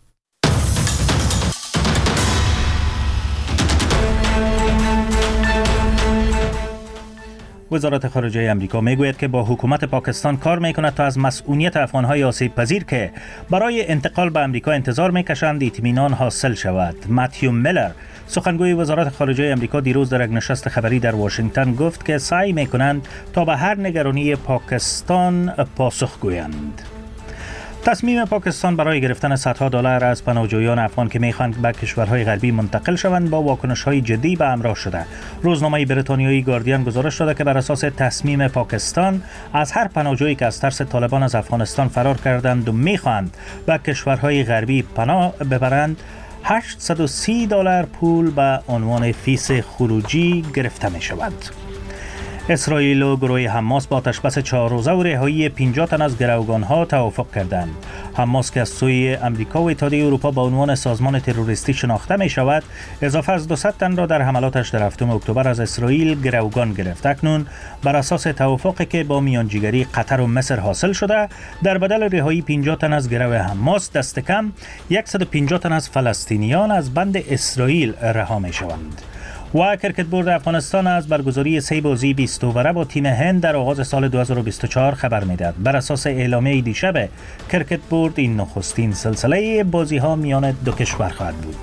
وزارت خارجه امریکا میگوید که با حکومت پاکستان کار میکند تا از مسئولیت افغانهای آسیب پذیر که برای انتقال به امریکا انتظار میکشند اطمینان حاصل شود. متیو میلر سخنگوی وزارت خارجه امریکا دیروز در یک نشست خبری در واشنگتن گفت که سعی میکنند تا به هر نگرانی پاکستان پاسخ گویند. تصمیم پاکستان برای گرفتن صدها دلار از پناهجویان افغان که میخواهند به کشورهای غربی منتقل شوند با واکنش‌های جدی به همراه شده. روزنامه بریتانیایی گاردین گزارش داده که بر اساس تصمیم پاکستان از هر پناهجویی که از ترس طالبان از افغانستان فرار کردند و میخواهند به کشورهای غربی پناه ببرند، $830 پول به عنوان فیس خروجی گرفته می شود. اسرائیل و گروه حماس با آتشبس 4 روزه و رهایی 50 تن از گروگانها توافق کردند. حماس که از سوی امریکا و اتحادیه اروپا با عنوان سازمان تروریستی شناخته می شود، اضافه از 200 تن را در حملاتش در 7 اکتبر از اسرائیل گروگان گرفت. اکنون بر اساس توافقی که با میانجیگری قطر و مصر حاصل شده، در بدل رهایی 50 تن از گروه حماس دست کم 150 تن از فلسطینیان از بند اسرائیل رها می شوند. و کرکت بورد افغانستان از برگزاری 3 بازی 20 اووره با تیم هند در آغاز سال 2024 خبر میدهد. بر اساس اعلامیه دیشب کرکت بورد، این نخستین سلسله بازی ها میان دو کشور خواهد بود.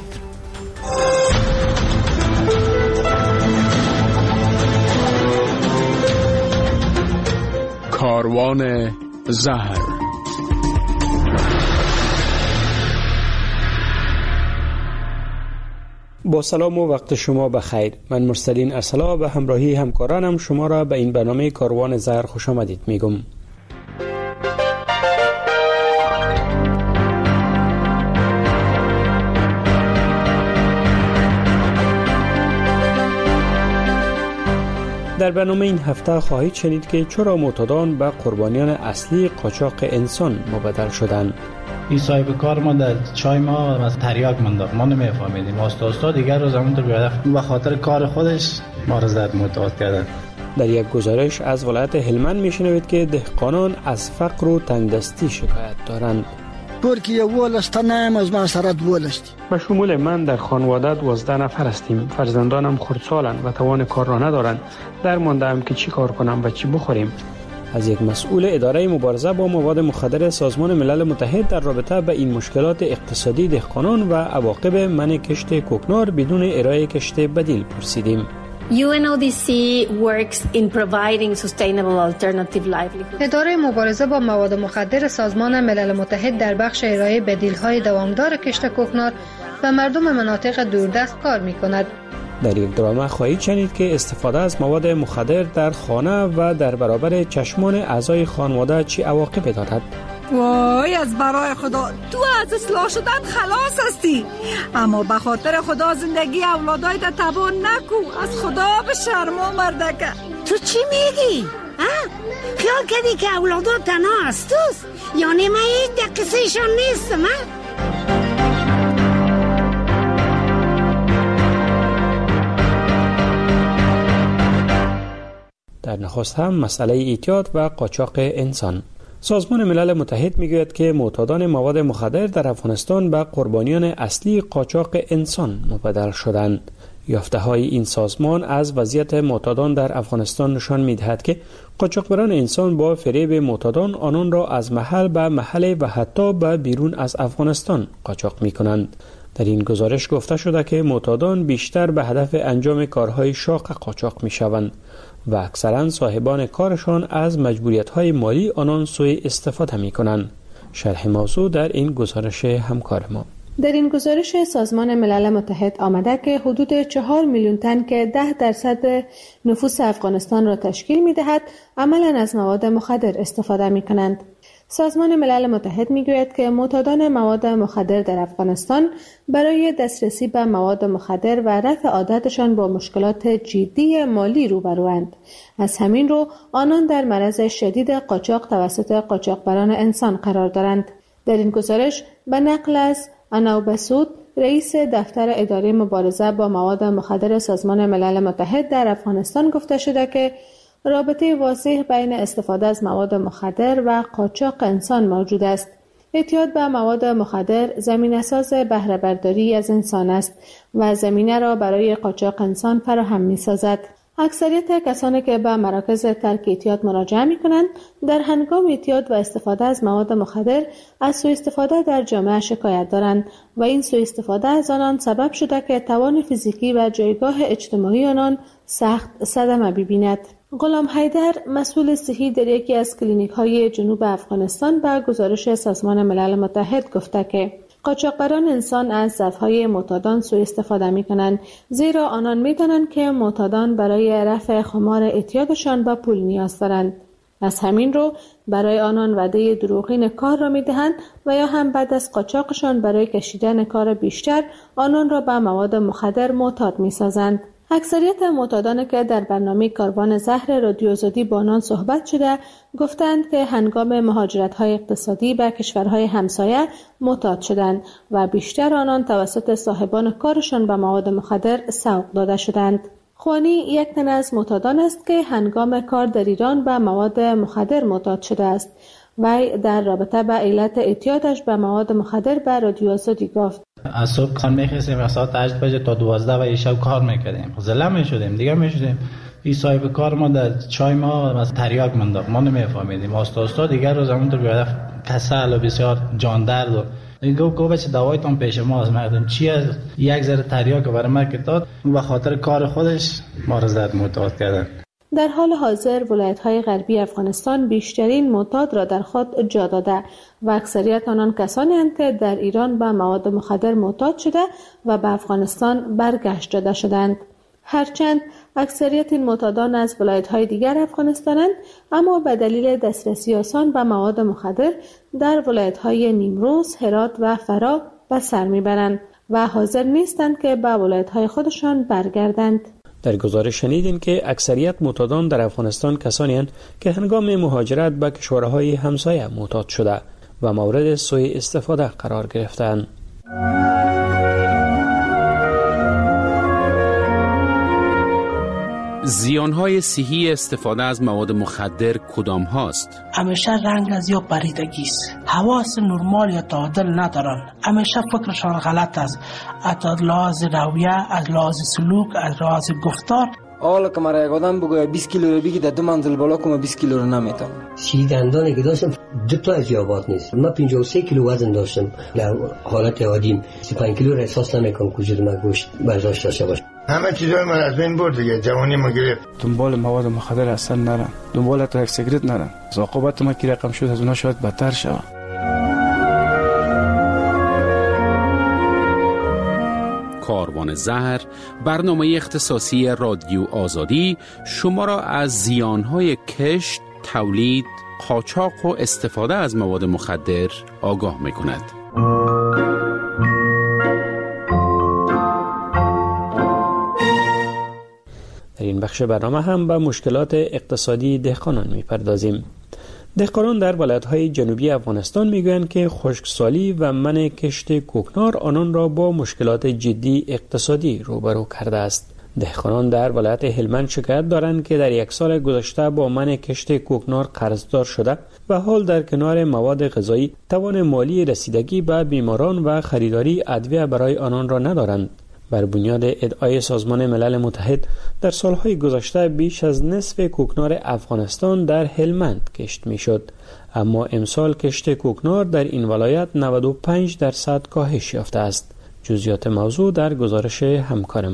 کاروان زهر. با سلام و وقت شما بخیر. من مرسلین ارسلا به همراهی همکارانم شما را به این برنامه کاروان زهر خوش آمدید میگم. در برنامه این هفته خواهید شنید که چرا معتادان به قربانیان اصلی قاچاق انسان مبدل شدند. این صاحب کار ما در چای ما از تریاک منداخت، ما نمیفهمیدیم. استا دیگر روز همونطور بیاد به خاطر کار خودش ما را زد معتاد کردن. در یک گزارش از ولایت هلمند میشنوید که دهقانان از فقر و تنگدستی شکایت دارند. پرکی ولستانم از مسارت ولستی. به شمول من در خانواده 12 نفر هستیم. فرزندانم خردسالند و توان کار را ندارند. در مانده‌ام که چی کار کنم و چی بخوریم. از یک مسئول اداره مبارزه با مواد مخدر سازمان ملل متحد در رابطه به این مشکلات اقتصادی دهقانان و عواقب منع کشت کوکنار بدون ارائه کشت بدیل پرسیدیم. UNODC works in providing sustainable alternative livelihood. اداره مبارزه با مواد مخدر سازمان ملل متحد در بخش ارائه بدیل‌های دوامدار کشت کوکنار به مردم مناطق دوردست کار می‌کند. در یک درامه خواهید شنید که استفاده از مواد مخدر در خانه و در برابر چشمان اعضای خانواده چه عواقبی دارد. وای از برای خدا تو از اصلاح شدن خلاص هستی، اما به خاطر خدا زندگی اولادایت تباه نکو. از خدا به شرما مردکه. تو چی میگی؟ خیال کردی که اولادات تنها هستوست؟ یعنی من هیچ دقیقشان نیستم. در نخست هم مسئله اعتیاد و قاچاق انسان. سازمان ملل متحد میگوید که معتادان مواد مخدر در افغانستان به قربانیان اصلی قاچاق انسان مبدل شدند. یافته‌های این سازمان از وضعیت معتادان در افغانستان نشان می‌دهد که قاچاقبران انسان با فریب معتادان آنان را از محل به محل و حتی به بیرون از افغانستان قاچاق می‌کنند. در این گزارش گفته شده که معتادان بیشتر به هدف انجام کارهای شاق قاچاق می‌شوند و اکثرا صاحبان کارشان از مجبوریت‌های مالی آنان سوء استفاده می‌کنند. شرح موضوع در این گزارش همکار ما. در این گزارش سازمان ملل متحد آمده که حدود 4 میلیون تن که 10% نفوس افغانستان را تشکیل می‌دهد عملاً از مواد مخدر استفاده می‌کنند. سازمان ملل متحد می‌گوید که معتادان مواد مخدر در افغانستان برای دسترسی به مواد مخدر و رفع عادتشان با مشکلات جدی مالی روبروند. از همین رو آنان در معرض شدید قاچاق توسط قاچاقبران انسان قرار دارند. در این گزارش به نقل از انو بسود، رئیس دفتر اداره مبارزه با مواد مخدر سازمان ملل متحد در افغانستان گفته شده که رابطه واضح بین استفاده از مواد مخدر و قاچاق انسان موجود است. اعتیاد به مواد مخدر زمینه‌ساز بهره برداری از انسان است و زمینه را برای قاچاق انسان فراهم می‌سازد. اکثریت کسانی که به مراکز ترک اعتیاد مراجعه می‌کنند در هنگام اعتیاد و استفاده از مواد مخدر از سوء استفاده در جامعه شکایت دارند و این سوء استفاده از آنان سبب شده که توان فیزیکی و جایگاه اجتماعی آنان سخت صدمه ببیند. غلام حیدر، مسئول صحی در یکی از کلینیک‌های جنوب افغانستان، به گزارش سازمان ملل متحد گفته که قاچاقبران انسان از ضعف‌های معتادان سوء استفاده می‌کنند، زیرا آنان می‌دانند که معتادان برای رفع خمار اعتیادشان به پول نیاز دارند. از همین رو برای آنان وعده دروغین کار را می‌دهند و یا هم بعد از قاچاقشان برای کشیدن کار بیشتر آنان را به مواد مخدر معتاد می‌سازند. اکثریت معتادانی که در برنامه کاروان زهر رادیو آزادی با آنان صحبت شده گفتند که هنگام مهاجرت‌های اقتصادی به کشورهای همسایه معتاد شدند و بیشتر آنان توسط صاحبان کارشان به مواد مخدر سوق داده شدند. خوانی یک تن از معتادان است که هنگام کار در ایران به مواد مخدر معتاد شده است. وی در رابطه با علت اعتیادش به مواد مخدر به رادیو آزادی گفت: از صبح کار می‌خواستیم و ساعت 8 بجه تا 12 و شب کار می‌کردیم. زله می‌شدیم دیگه می‌شدیم. این صاحب کار ما در چای ما مثلا تریاک منداخت، ما نمی‌فهمیدیم. آستا دیگر روز همونطور بیاد کسل و بسیار جان درد و گفت بچه دوایتون پیش ما از مردم چی یک ذره تریاک برای ما که داد به خاطر کار خودش ما را زد معتاد کردن. در حال حاضر ولایت‌های غربی افغانستان بیشترین معتاد را در خود جا داده و اکثریت آنان کسانی هستند که در ایران به مواد مخدر معتاد شده و به افغانستان برگشت داده شدند. هرچند اکثریت این معتادان از ولایت‌های دیگر افغانستانند، اما به دلیل دسترسی آسان به مواد مخدر در ولایت‌های نیمروز، هرات و فرا به سر میبرند و حاضر نیستند که به ولایت‌های خودشان برگردند. در گزارش شنیدیم که اکثریت معتادان در افغانستان کسانی هستند که هنگام مهاجرت به کشورهای همسایه معتاد شده و مورد سوء استفاده قرار گرفتند. زیانهای صحی استفاده از مواد مخدر کدام هاست؟ همیشه رنگ از یا پریدگی است. حواس نرمال یا تعادل ندارن. همیشه فکرشان غلط است. از لحاظ رویه، از لحاظ سلوک، از لحاظ گفتار. حالا که مرا یک آدم بگوید 20 کیلو رو بگی در 2 منزل بالا کنم 20 کیلو رو نمیتونم. دندانی که داشتم 2 تا از یابات نیست. من 53 کیلو وزن داشتم. در حالت عادیم 35 کیلو را احساس نمیکنم که وجود من گوشت برداشت داشته باشه. همه چیزای من از بین برد دیگه، جوانی ما گرفت. دنبال مواد مخدر اصلا نرم، دنبال تا یک سیگرت نرم. عاقبت ما که رقم شد از اونها شاید بدتر شود. کاروان زهر، برنامه اختصاصی رادیو آزادی شما را از زیانهای کشت، تولید، قاچاق و استفاده از مواد مخدر آگاه می‌کند. در این بخش برنامه هم به مشکلات اقتصادی دهقانان می‌پردازیم. دهقانان در ولایت‌های جنوبی افغانستان میگویند که خشکسالی و منع کشت کوکنار آنان را با مشکلات جدی اقتصادی روبرو کرده است. دهقانان در ولایت هلمند شکایت دارند که در یک سال گذشته با منع کشت کوکنار قرضدار شده و حال در کنار مواد غذایی توان مالی رسیدگی به بیماران و خریداری ادویه برای آنان را ندارند. بر بنیاد ادعای سازمان ملل متحد در سالهای گذشته بیش از نصف کوکنار افغانستان در هلمند کشت میشد، اما امسال کشت کوکنار در این ولایت 95% کاهش یافته است. جزئیات موضوع در گزارش همکار ما.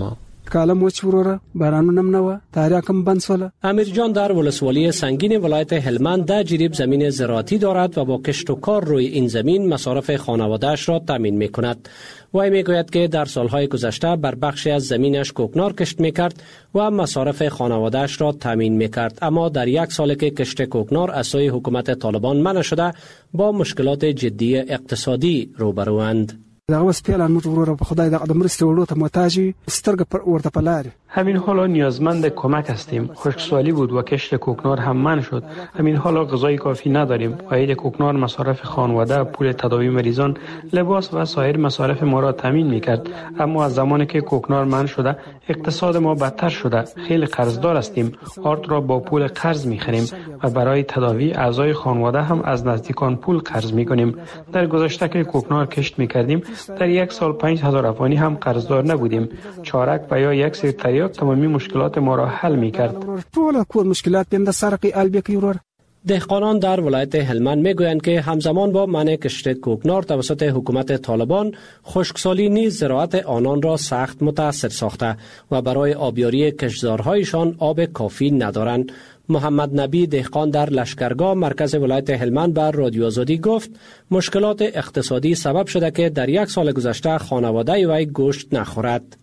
کالم وچ وروره بارانونم نه و تاریاکم بند سوله. امیرجان در ولسوالی سنگین ولایت هلمند ده جریب زمین زراعتی دارد و با کشت و کار روی این زمین مصارف خانواده‌اش را تامین می‌کند. وی میگوید که در سالهای گذشته بر بخشی از زمینش کوکنار کشت می‌کرد و مصارف خانواده‌اش را تامین می‌کرد، اما در یک سال که کشت کوکنار از سوی حکومت طالبان منع شده با مشکلات جدی اقتصادی روبروند. دغه سپیلان موږ وروره په خدای دغه مرستې وړو ته محتاج سترګه ورته پلاري. همین حالا نیازمند کمک هستیم. خشکسالی بود و کشت کوکنار هم منع شد. همین حالا غذای کافی نداریم. عاید کوکنار مصارف خانواده، پول تداوی مریضان، لباس و سایر مصارف ما را تامین می‌کرد. اما از زمانی که کوکنار منع شده اقتصاد ما بدتر شده. خیلی قرضدار هستیم. آرد را با پول قرض می‌خریم و برای تداوی اعضای خانواده هم از نزدیکان پول قرض می‌کنیم. در گذشته که کوکنار کشت می‌کردیم در یک سال 5000 افغانی هم قرضدار نبودیم. چارک و یا یک سری تریاک تمامی مشکلات ما را حل می‌کرد. ټول کور مشکلات بنده سرقی البکی ورور. دهقانان در ولایت هلمند میگویند که همزمان با منع کشت کوکنار توسط حکومت طالبان، خشکسالی نیز زراعت آنان را سخت متاثر ساخته و برای آبیاری کشتزارهایشان آب کافی ندارند. محمد نبی دهقان در لشکرگاه مرکز ولایت هلمند بر رادیو آزادی گفت مشکلات اقتصادی سبب شده که در یک سال گذشته خانواده وی گوشت نخورد.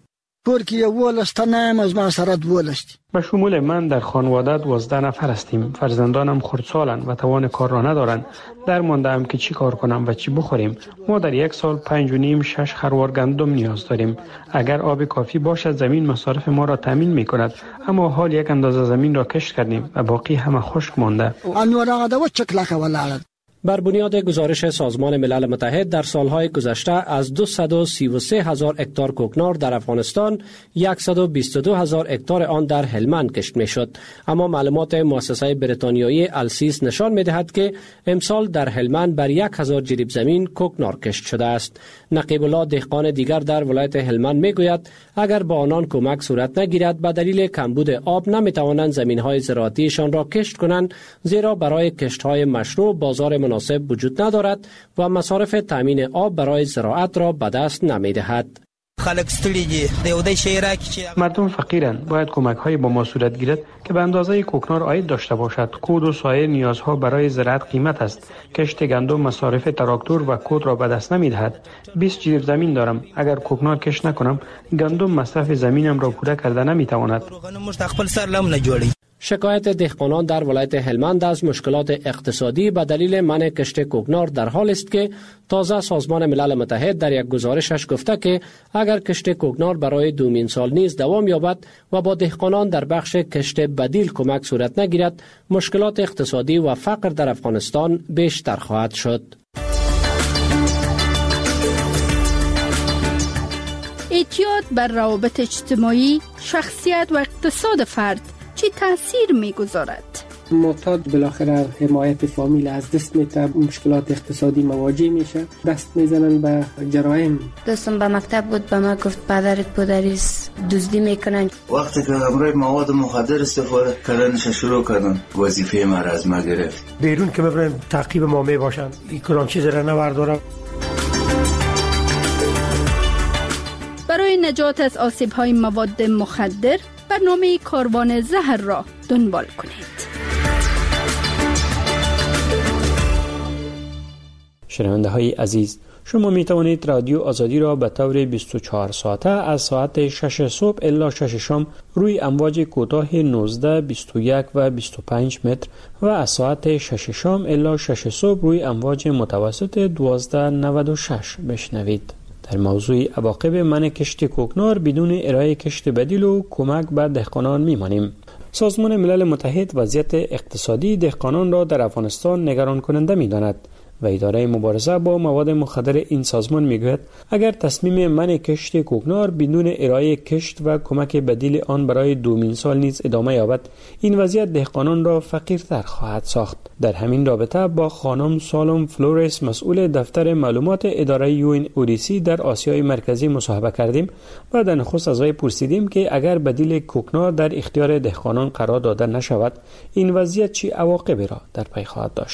به شمول من در خانواده 12 نفر هستیم. فرزندانم خردسالند و توان کار را ندارند. در مانده‌ام که چی کار کنم و چی بخوریم. ما در یک سال 5.5-6 خروار گندم نیاز داریم. اگر آب کافی باشد زمین مصارف ما را تامین می کند، اما حال یک اندازه زمین را کشت کردیم و باقی همه خشک مانده. بر بنیاد گزارش سازمان ملل متحد در سالهای گذشته از 233,000 هکتار کوکنار در افغانستان 122,000 هکتار آن در هلمند کشت میشد، اما معلومات مؤسسه بریتانیایی السیس نشان میدهد که امسال در هلمند بر 1000 جریب زمین کوکنار کشت شده است. نقیب الله دهقان دیگر در ولایت هلمند میگوید اگر با آنان کمک صورت نگیرد به دلیل کمبود آب نمیتوانند زمینهای زراعتیشان را کشت کنند، زیرا برای کشتهای مشروع بازار مناسب وجود ندارد و مصارف تامین آب برای زراعت را به دست نمی‌دهد. مردم فقیرند. باید کمک های با ما صورت گیرد که به اندازه کوکنار عاید داشته باشد. کود و سایر نیازها برای زراعت قیمت است. کشت گندم مصارف تراکتور و کود را به دست نمی‌دهد. 20 جریب زمین دارم. اگر کوکنار کشت نکنم گندم مصرف زمینم را پوره کرده نمی‌تواند. شکایت دهقانان در ولایت هلمند از مشکلات اقتصادی به دلیل منع کشت کوکنار در حال است که تازه سازمان ملل متحد در یک گزارشش گفته که اگر کشت کوکنار برای دومین سال نیز دوام یابد و با دهقانان در بخش کشت بدیل کمک صورت نگیرد، مشکلات اقتصادی و فقر در افغانستان بیشتر خواهد شد. اعتیاد بر روابط اجتماعی، شخصیت و اقتصاد فرد چی تاثیر میگذارد؟ معتاد بالاخره حمایت فامیل از دست میده، مشکلات اقتصادی مواجه میشه، دست میزنن به جرایم. دوستم به مکتب بود، به ما گفت پدرت پدریس دزدی میکنن. وقتی که همراه مواد مخدر استفاده کردنش شروع کردن، وظیفه ما را از ما گرفت. بیرون که ببرن تعقیب ما میباشن، این کدام چیز را نوردارم. برای نجات از آسیب‌های مواد مخدر برنامه کاروان زهر را دنبال کنید. شنونده های عزیز، شما می توانید رادیو آزادی را به طور 24 ساعته از ساعت 6 صبح الی 6 شام روی امواج کوتاه 19، 21 و 25 متر و از ساعت 6 شام الی 6 صبح روی امواج متوسط 1296 بشنوید. در موضوع عواقب منع کشت کوکنار بدون ارائه کشت بدیل و کمک به دهقانان میمانیم. سازمان ملل متحد وضعیت اقتصادی دهقانان را در افغانستان نگران کننده می‌داند و اداره مبارزه با مواد مخدر این سازمان میگوید اگر تصمیم منع کشت کوکنار بدون ارائه کشت و کمک بدیل آن برای دومین سال نیز ادامه یابد، این وضعیت دهقانان را فقیرتر خواهد ساخت. در همین رابطه با خانم سالوم فلورس مسئول دفتر معلومات اداره یوین اوریسی در آسیای مرکزی مصاحبه کردیم و در نخست از وی پرسیدیم که اگر بدیل کوکنار در اختیار دهقانان قرار داده نشود، این وضعیت چه عواقبی را در پی خواهد داشت.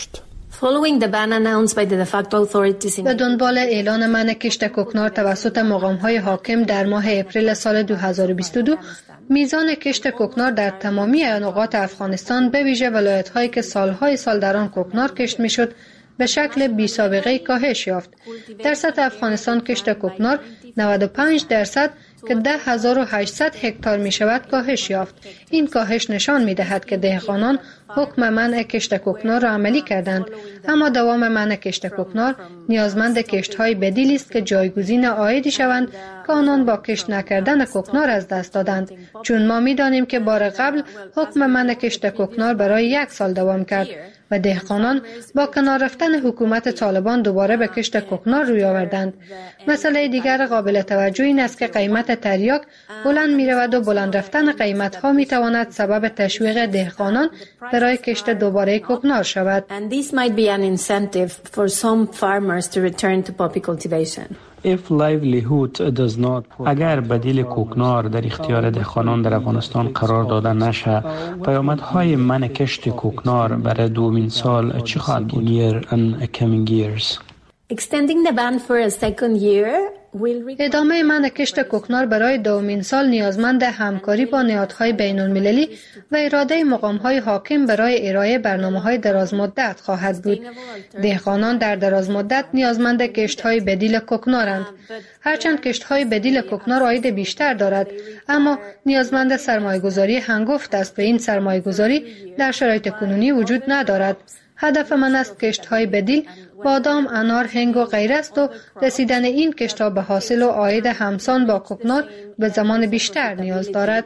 به دنبال اعلان منع کشت کوکنار توسط مقام‌های حاکم در ماه اپریل سال 2022 میزان کشت کوکنار در تمامی نقاط افغانستان به ویژه ولایت‌هایی که سالهای سال در آن کوکنار کشت می‌شد به شکل بی سابقه کاهش یافت. در سطح افغانستان کشت کوکنار 95% که 10,800 هکتار می شود کاهش یافت. این کاهش نشان می دهد که دهقانان حکم منع کشت کوکنار را عملی کردند، اما دوام منع کشت کوکنار نیازمند کشت‌های بدیلی است که جایگزین عایدی شوند که آنان با کشت نکردن کوکنار از دست دادند، چون ما می دانیم که بار قبل حکم منع کشت کوکنار برای 1 سال دوام کرد و دهقانان با کنار رفتن حکومت طالبان دوباره به کشت کوکنار روی آوردند. مسئله دیگر قابل توجه این است که قیمت تریاک بلند می رود و بلند رفتن قیمت ها می تواند سبب تشویق دهقانان برای کشت دوباره کوکنار شود. اگر بدیل کوکنار در اختیار دهقانان در افغانستان قرار داده نشه، پیامدهای منع کشت کوکنار برای دومین سال چی خواهد بود؟ ادامه منع کشت کوکنار برای دومین سال نیازمند همکاری با نهادهای بین المللی و اراده مقام‌های حاکم برای ارائه برنامه‌های درازمدت خواهد بود. دهقانان در درازمدت نیازمند کشت‌های بدیل کوکنارند. هرچند کشت‌های بدیل کوکنار عاید بیشتر دارد، اما نیازمند سرمایه‌گذاری هنگفت است و این سرمایه‌گذاری در شرایط کنونی وجود ندارد. هدف من است کشت‌های بدیل بادام، انار، هنگ و غیره است و رسیدن این کشت‌ها به حاصل و عاید همسان با کوکنار به زمان بیشتر نیاز دارد.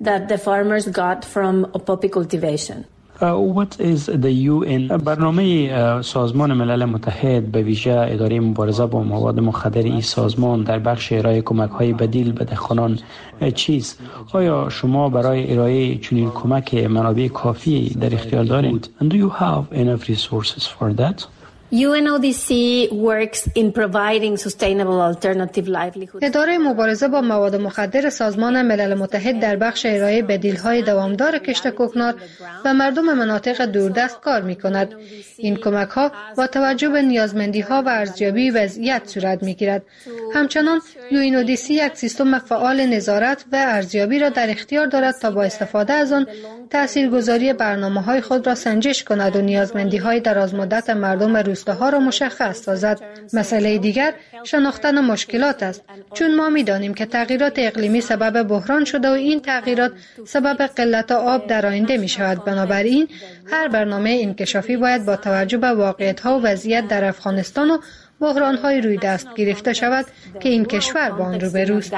برنامه سازمان ملل متحد به ویژه اداره مبارزه با مواد مخدر این سازمان در بخش ارائه کمک‌های بدیل به دهقانان چیست؟ آیا شما برای ارائه چنین کمک منابع کافی در اختیار دارید؟ And do you have enough resources for that? UNODC works in providing sustainable alternative livelihood. اداره مبارزه با مواد مخدر سازمان ملل متحد در بخش ارائه بدیل‌های دوامدار کشت کوکنار و مردم مناطق دوردست کار می‌کند. این کمک‌ها با توجه به نیازمندی‌ها و ارزیابی وضعیت صورت می‌گیرد. همچنان UNODC یک سیستم فعال نظارت و ارزیابی را در اختیار دارد تا با استفاده از آن تاثیرگذاری برنامه‌های خود را سنجش کند و نیازمندی‌های درازمدت مردم روستاها را مشخص سازد. مسئله دیگر شناختن مشکلات است، چون ما می‌دانیم که تغییرات اقلیمی سبب بحران شده و این تغییرات سبب قلت آب در آینده می‌شود. بنابراین هر برنامه انکشافی باید با توجه به واقعیت‌ها و وضعیت در افغانستان و بحران‌های روی دست گرفته شود که این کشور با آن روبروست.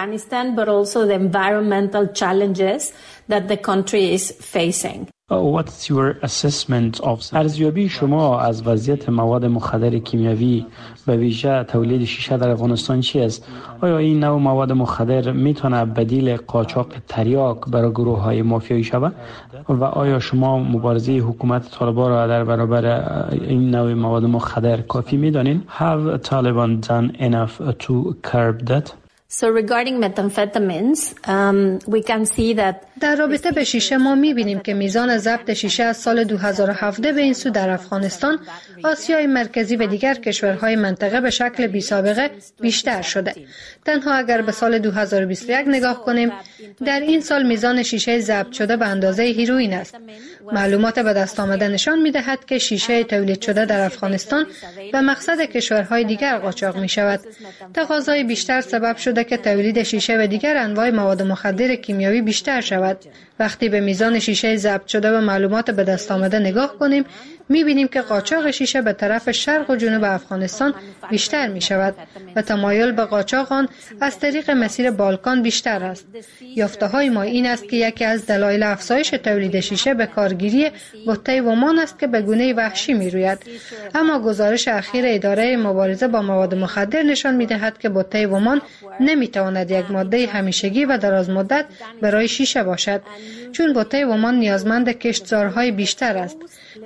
What's your assessment of ارزیابی شما از وضعیت مواد مخدر کیمیاوی به ویژه تولید شیشه در افغانستان چی است؟ آیا این نوع مواد مخدر میتونه بدیل قاچاق تریاک برای گروه‌های مافیایی شود؟ و آیا شما مبارزه حکومت طالبان را در برابر این نوع مواد مخدر کافی میدانید؟ Have Taliban done enough to curb that? So regarding methamphetamines, we can see that در رابطه به شیشه ما می‌بینیم که میزان ضبط شیشه از سال 2017 به این سو در افغانستان، آسیای مرکزی و دیگر کشورهای منطقه به شکل بی‌سابقه بیشتر شده. تنها اگر به سال 2021 نگاه کنیم، در این سال میزان شیشه ضبط شده به اندازه هیروئین است. معلومات به دست آمده نشان می‌دهد که شیشه تولید شده در افغانستان به مقصد کشورهای دیگر قاچاق می‌شود. تقاضای بیشتر سبب شده که تولید شیشه و دیگر انواع مواد مخدر کیمیاوی بیشتر شود. وقتی به میزان شیشه ضبط شده و معلومات به دست آمده نگاه کنیم، می‌بینیم که قاچاق شیشه به طرف شرق و جنوب افغانستان بیشتر می‌شود و تمایل به قاچاق آن از طریق مسیر بالکان بیشتر است. یافته‌های ما این است که یکی از دلایل افزایش تولید شیشه به کارگیری بوته ومان است که به گونه وحشی می‌روید. اما گزارش اخیر اداره مبارزه با مواد مخدر نشان می‌دهد که بوته ومان نمی‌تواند یک ماده همیشگی و درازمدت برای شیشه باشد، چون بوته ومان نیازمند کشتزارهای بیشتر است. تحقیق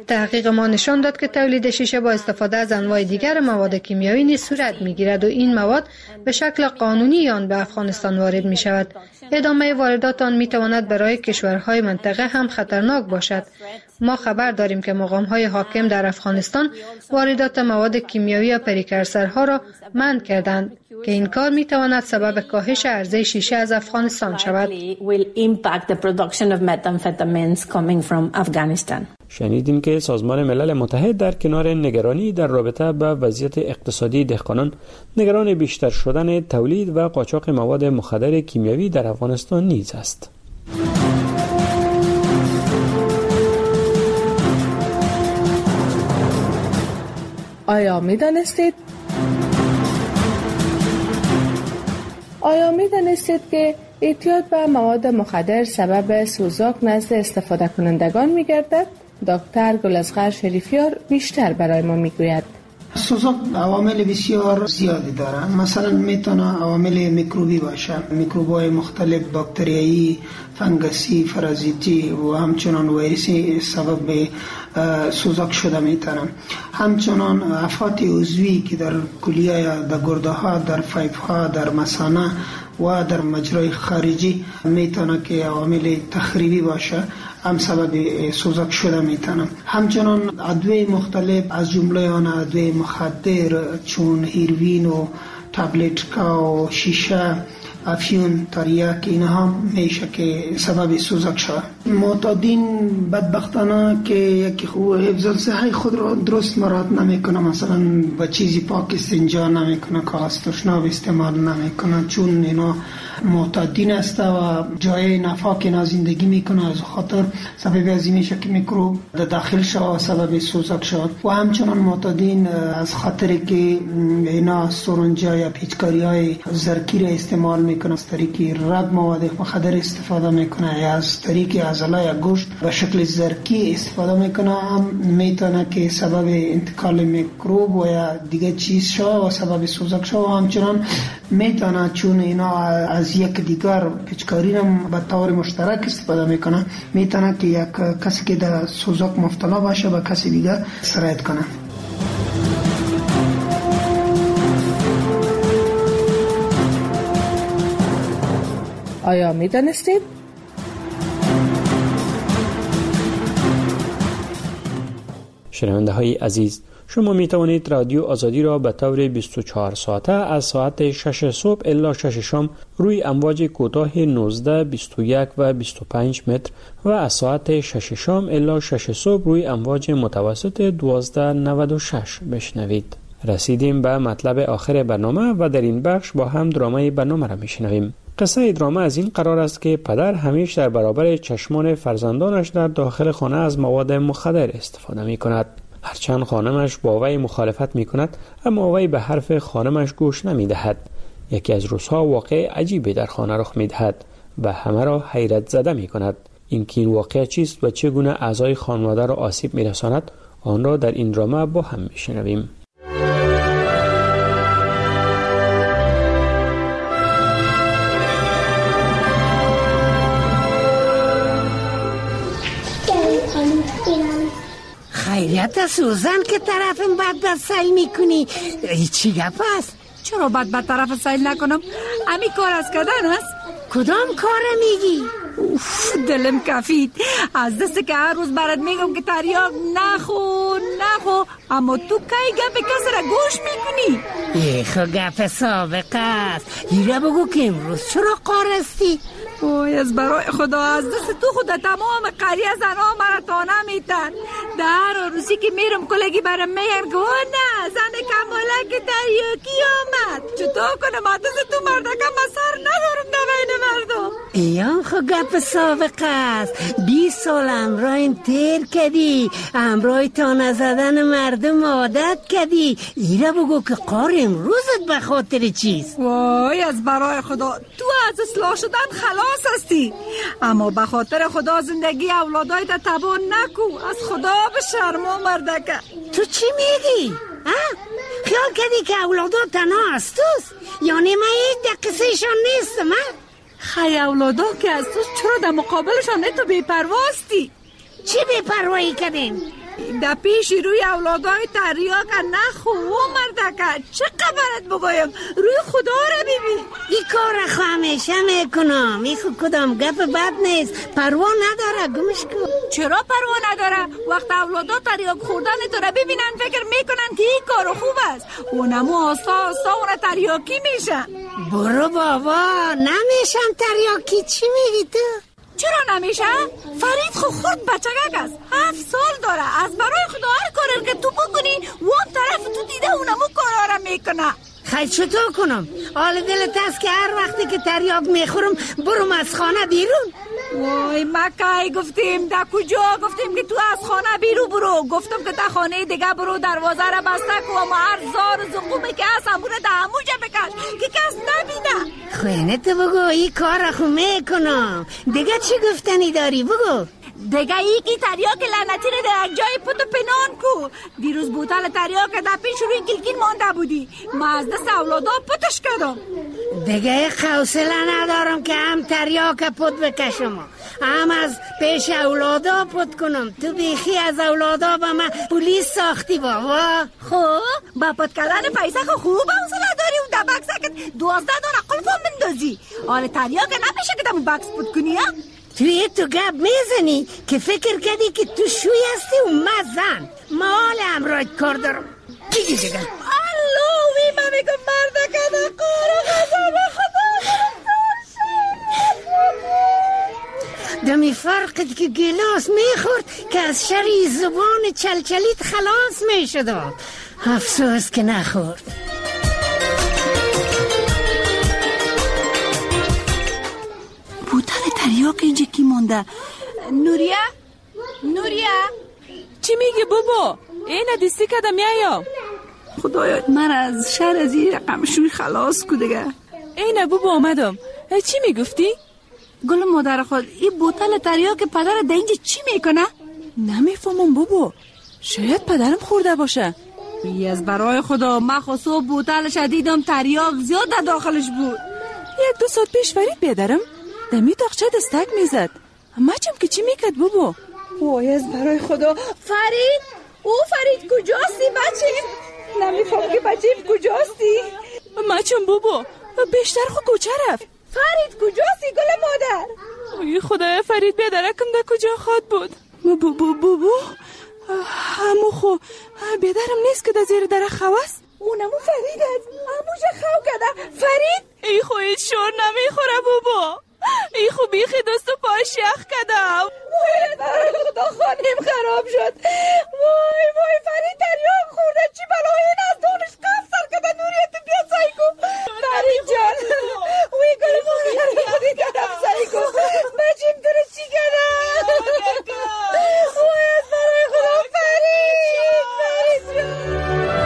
تحقیق ما نشان داد که تولید شیشه با استفاده از انواع دیگر مواد کیمیایی نیز صورت می‌گیرد و این مواد به شکل قانونی آن به افغانستان وارد می‌شود. ادامه واردات آن می‌تواند برای کشورهای منطقه هم خطرناک باشد. ما خبر داریم که مقام‌های حاکم در افغانستان واردات مواد کیمیایی و پریکرسرها را منع کردند که این کار می‌تواند سبب کاهش عرضه شیشه از افغانستان شود. شنیدیم که سازمان ملل متحد در کنار نگرانی در رابطه با وضعیت اقتصادی دهقانان، نگران بیشتر شدن تولید و قاچاق مواد مخدر کیمیایی در افغانستان نیز است. آیا می دانستید که اعتیاد به مواد مخدر سبب سوزاک نزد استفاده کنندگان می گردد؟ دکتر گلازغر شریفیار بیشتر برای ما می گوید. سوزاک عوامل بسیار زیادی داره. مثلا میتونه عوامل میکروبی باشه، میکروب‌های مختلف، باکتریایی، فنگسی، پارازیتی و همچنان ویروسی سبب به سوزاک شده میتونه. همچنان آفات عضوی که در کلیه یا در گرده ها، در پایپ ها، در مثانه و در مجرای خارجی میتونه که عوامل تخریبی باشه، هم سبب سوزاک شده میتونه. همچنان ادویه مختلف از جمله آن ادویه مخدر چون هیروین و تابلتکا و شیشه، افیون، تریاک، اینها میشه که سبب سوزاک شود. معتادین بدبختانه که یکی حفظ صحی خود را درست مراعات نمیکنه، مثلا با چیزی پاک استنجا نمیکنه، کاغذ تشناب استعمال نمیکنه، چون اینا معتادین است و جای نفاق اینا زندگی میکنه، از خاطر سبب از این میشه که میکروب داخل شود سبب سوزاک شود. و همچنان معتادین از خاطر که اینا سرنجا یا پیچکاری های زرکی را استعمال میکنه، از طریق رد مواد مخدر استفاده میکنه یا از طریق عضله یا گوشت به شکل زرکی استفاده میکنه، هم میتونه که سبب انتقال میکروب و یا دیگه چیز شود و سبب سوزاک شود. و همچنان میتونه چون اینا از یک دیگر پیچکاری را به طور مشترک استفاده میکنه، میتونه که یک کسی که در سوزاک مبتلا باشه به کسی دیگه سرایت کنه. آیا می دانستید؟ شنونده های عزیز، شما می توانید رادیو آزادی را به طور 24 ساعته از ساعت 6 صبح الی 6 شام روی امواج کوتاه 19, 21 و 25 متر و از ساعت 6 شام الی 6 صبح روی امواج متوسط 1296 بشنوید. رسیدیم به مطلب آخر برنامه و در این بخش با هم درامه برنامه را میشنویم. قصه درامه از این قرار است که پدر همیشه در برابر چشمان فرزندانش در داخل خانه از مواد مخدر استفاده می کند. هرچند خانمش با وی مخالفت می کند، اما وی به حرف خانمش گوش نمی دهد. یکی از روزها واقع عجیبی در خانه رخ می دهد و همه را حیرت زده می کند. این واقع چیست و چگونه اعضای خانواده را آسیب می رساند، آن را در این درامه با هم می شنویم. خیریت سوزن که طرفم بد سیل میکنی، چی گپ است؟ چرا بد طرف سیل نکنم؟ امی کار از کردن است؟ کدام کار میگی؟ دلم کفید از دست که هر روز برات میگم که تریاک نخو، اما تو کی گپ کسی را گوش میکنی؟ خو گپ سابقه است. ایره بگو که امروز چرا قارستی؟ وای از برای خدا، از دست تو خدا تمام قریه زنها مرا تانه میتن. در روزی که میرم کلگی برم میگن که نه زن کمالک تریاکی آمد. چطور کنم از دست تو مردکم سر ندارم در بین مردم. ایام خو گپ سابقه است. 20 سال امرایم تیر کردی، امرای تانه زدن مردم عادت کردی. ایره بگو که قار امروزت به خاطر چیست؟ وای از برای خدا، تو از اصلاح شدن خلاص هستی، اما به خاطر خدا زندگی اولادایت تباه نکو. از خدا به شرما مردکه. تو چی میگی؟ خیال کردی که اولادات تنها هستوست؟ یعنی من هیچ در قصهشان نیستم؟ خیلی اولادا که هستوست، چرا در مقابلشان تو بی‌پرواستی؟ چی بی‌پروایی کردیم؟ در پیش روی اولادای تریاک نخو مردکه چه قبرت بگویم روی خدا را ببین. این کار خو همیشه میکنم، این خو کدام گپ بد نیست، پروا نداره گمش کن. چرا پروا نداره؟ وقت اولادا تریاک خوردن تو را ببینن فکر میکنن که این کار خوب است، اونمو آسا اونا تریاکی میشن. برو بابا نمیشن تریاکی. چی میگی تو؟ چرا نمیشه؟ فرید خورد بچگک است، 7 سال داره. از برای خدا هر کاری که تو بکنی وان طرف تو دیده اونمو کارا را میکنه. خیلی چطور کنم؟ حال دلت هست که هر وقتی که تریاک میخورم برم از خانه بیرون؟ وای مکای گفتیم در کجا گفتیم که تو از خانه بیرون برو، گفتم که در خانه دیگه برو دروازه را بسته کو و هر زار زقومی که هست همونه در هموجه بکش که کس نبینه. خوینه تو بگو این کار خو میکنم. دیگه چی گفتنی داری بگو؟ دیگه ای که تریاک لعنتی رو در جای پتو پنان کو. دیروز بوتل تریاک در پیش روی گلگین مانده بودی، ما از دست اولادا پتش کردم. دیگه حوصله ندارم که هم تریاک پت بکشم هم از پیش اولادا پت کنم. تو بیخی از اولادا با من پولیس ساختی بابا. خب با پت کردن پیسه خوب حوصله داری و در بکسکت 12 دانه قلفا مندازی. حال تریاک نمیشه که دمو بکس پت کنی. توی تو گپ میزنی که فکر کردی که تو شوی هستی و مزن. ما حال امراید کار دارم. دیگه دیگه اللهوی من میگم مرده کده کارو خزانه خدا دمی فرقت که گلاس میخورد که از شری زبان چلچلیت خلاص میشد. افسوس که نخورد. بوتل تریاک اینجا کی مونده؟ نوریا چی میگی بابا؟ این دستی کده میایم. خدایا من از شر از این رقم شوی خلاص کو دیگه. اینه بابا آمدم. چی میگفتی؟ گل مادر خود این بوتل تریاک پدر ده اینجا چی میکنه؟ نمیفهمم بابا، شاید پدرم خورده باشه. از برای خدا من خصوص بوتل شدیدم تریاک زیاد در داخلش بود. 1-2 ساعت پیش فرید بیادرم دمی تاقچه دستک میزد. مچم که چی میکرد بابا؟ وای از برای خدا فرید کجاستی بچه؟ نمیفهم که بچه کجاستی؟ مچم بابا بیشتر خو کجا رفت؟ فرید کجاستی گل مادر؟ اوی خدای فرید بیادرکم در کجا خواد بود؟ بابا همو خو بیادرم نیست که در زیر در خواست؟ اونمو فرید هست هموشه خو کده. فرید ای خوید شور نمیخوره بابا، ای خو بیخی دست و پای شیخ کدم. وای برای خدا خانیم خراب شد. وای فرید تریاک خورده. چی بلای این از دونش قصر کده. نوریت بیا سعی کن فرید جان. وی گل مادر خودی کدم سعی کن بچیم تو رو چی کده. وای از برای خدا فرید جان.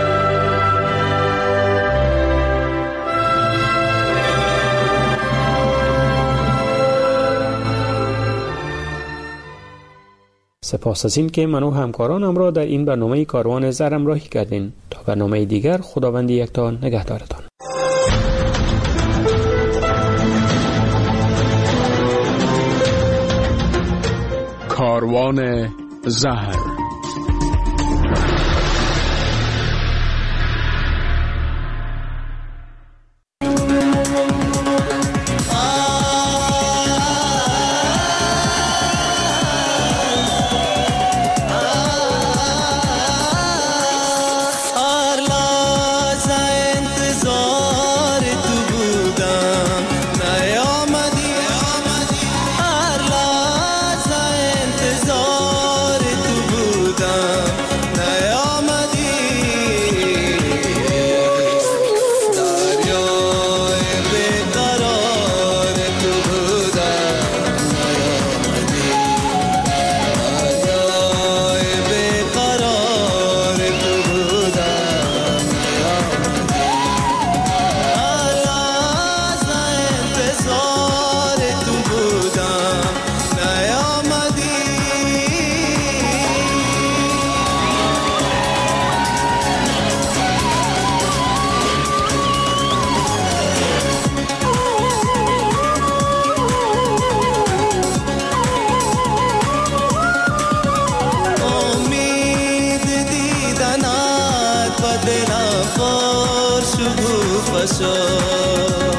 سپاس از این که من و همکارانم را در این برنامه کاروان زر همراهی کردین. تا برنامه دیگر خداوند یکتا نگهدارتان. کاروان زهر. تو بشر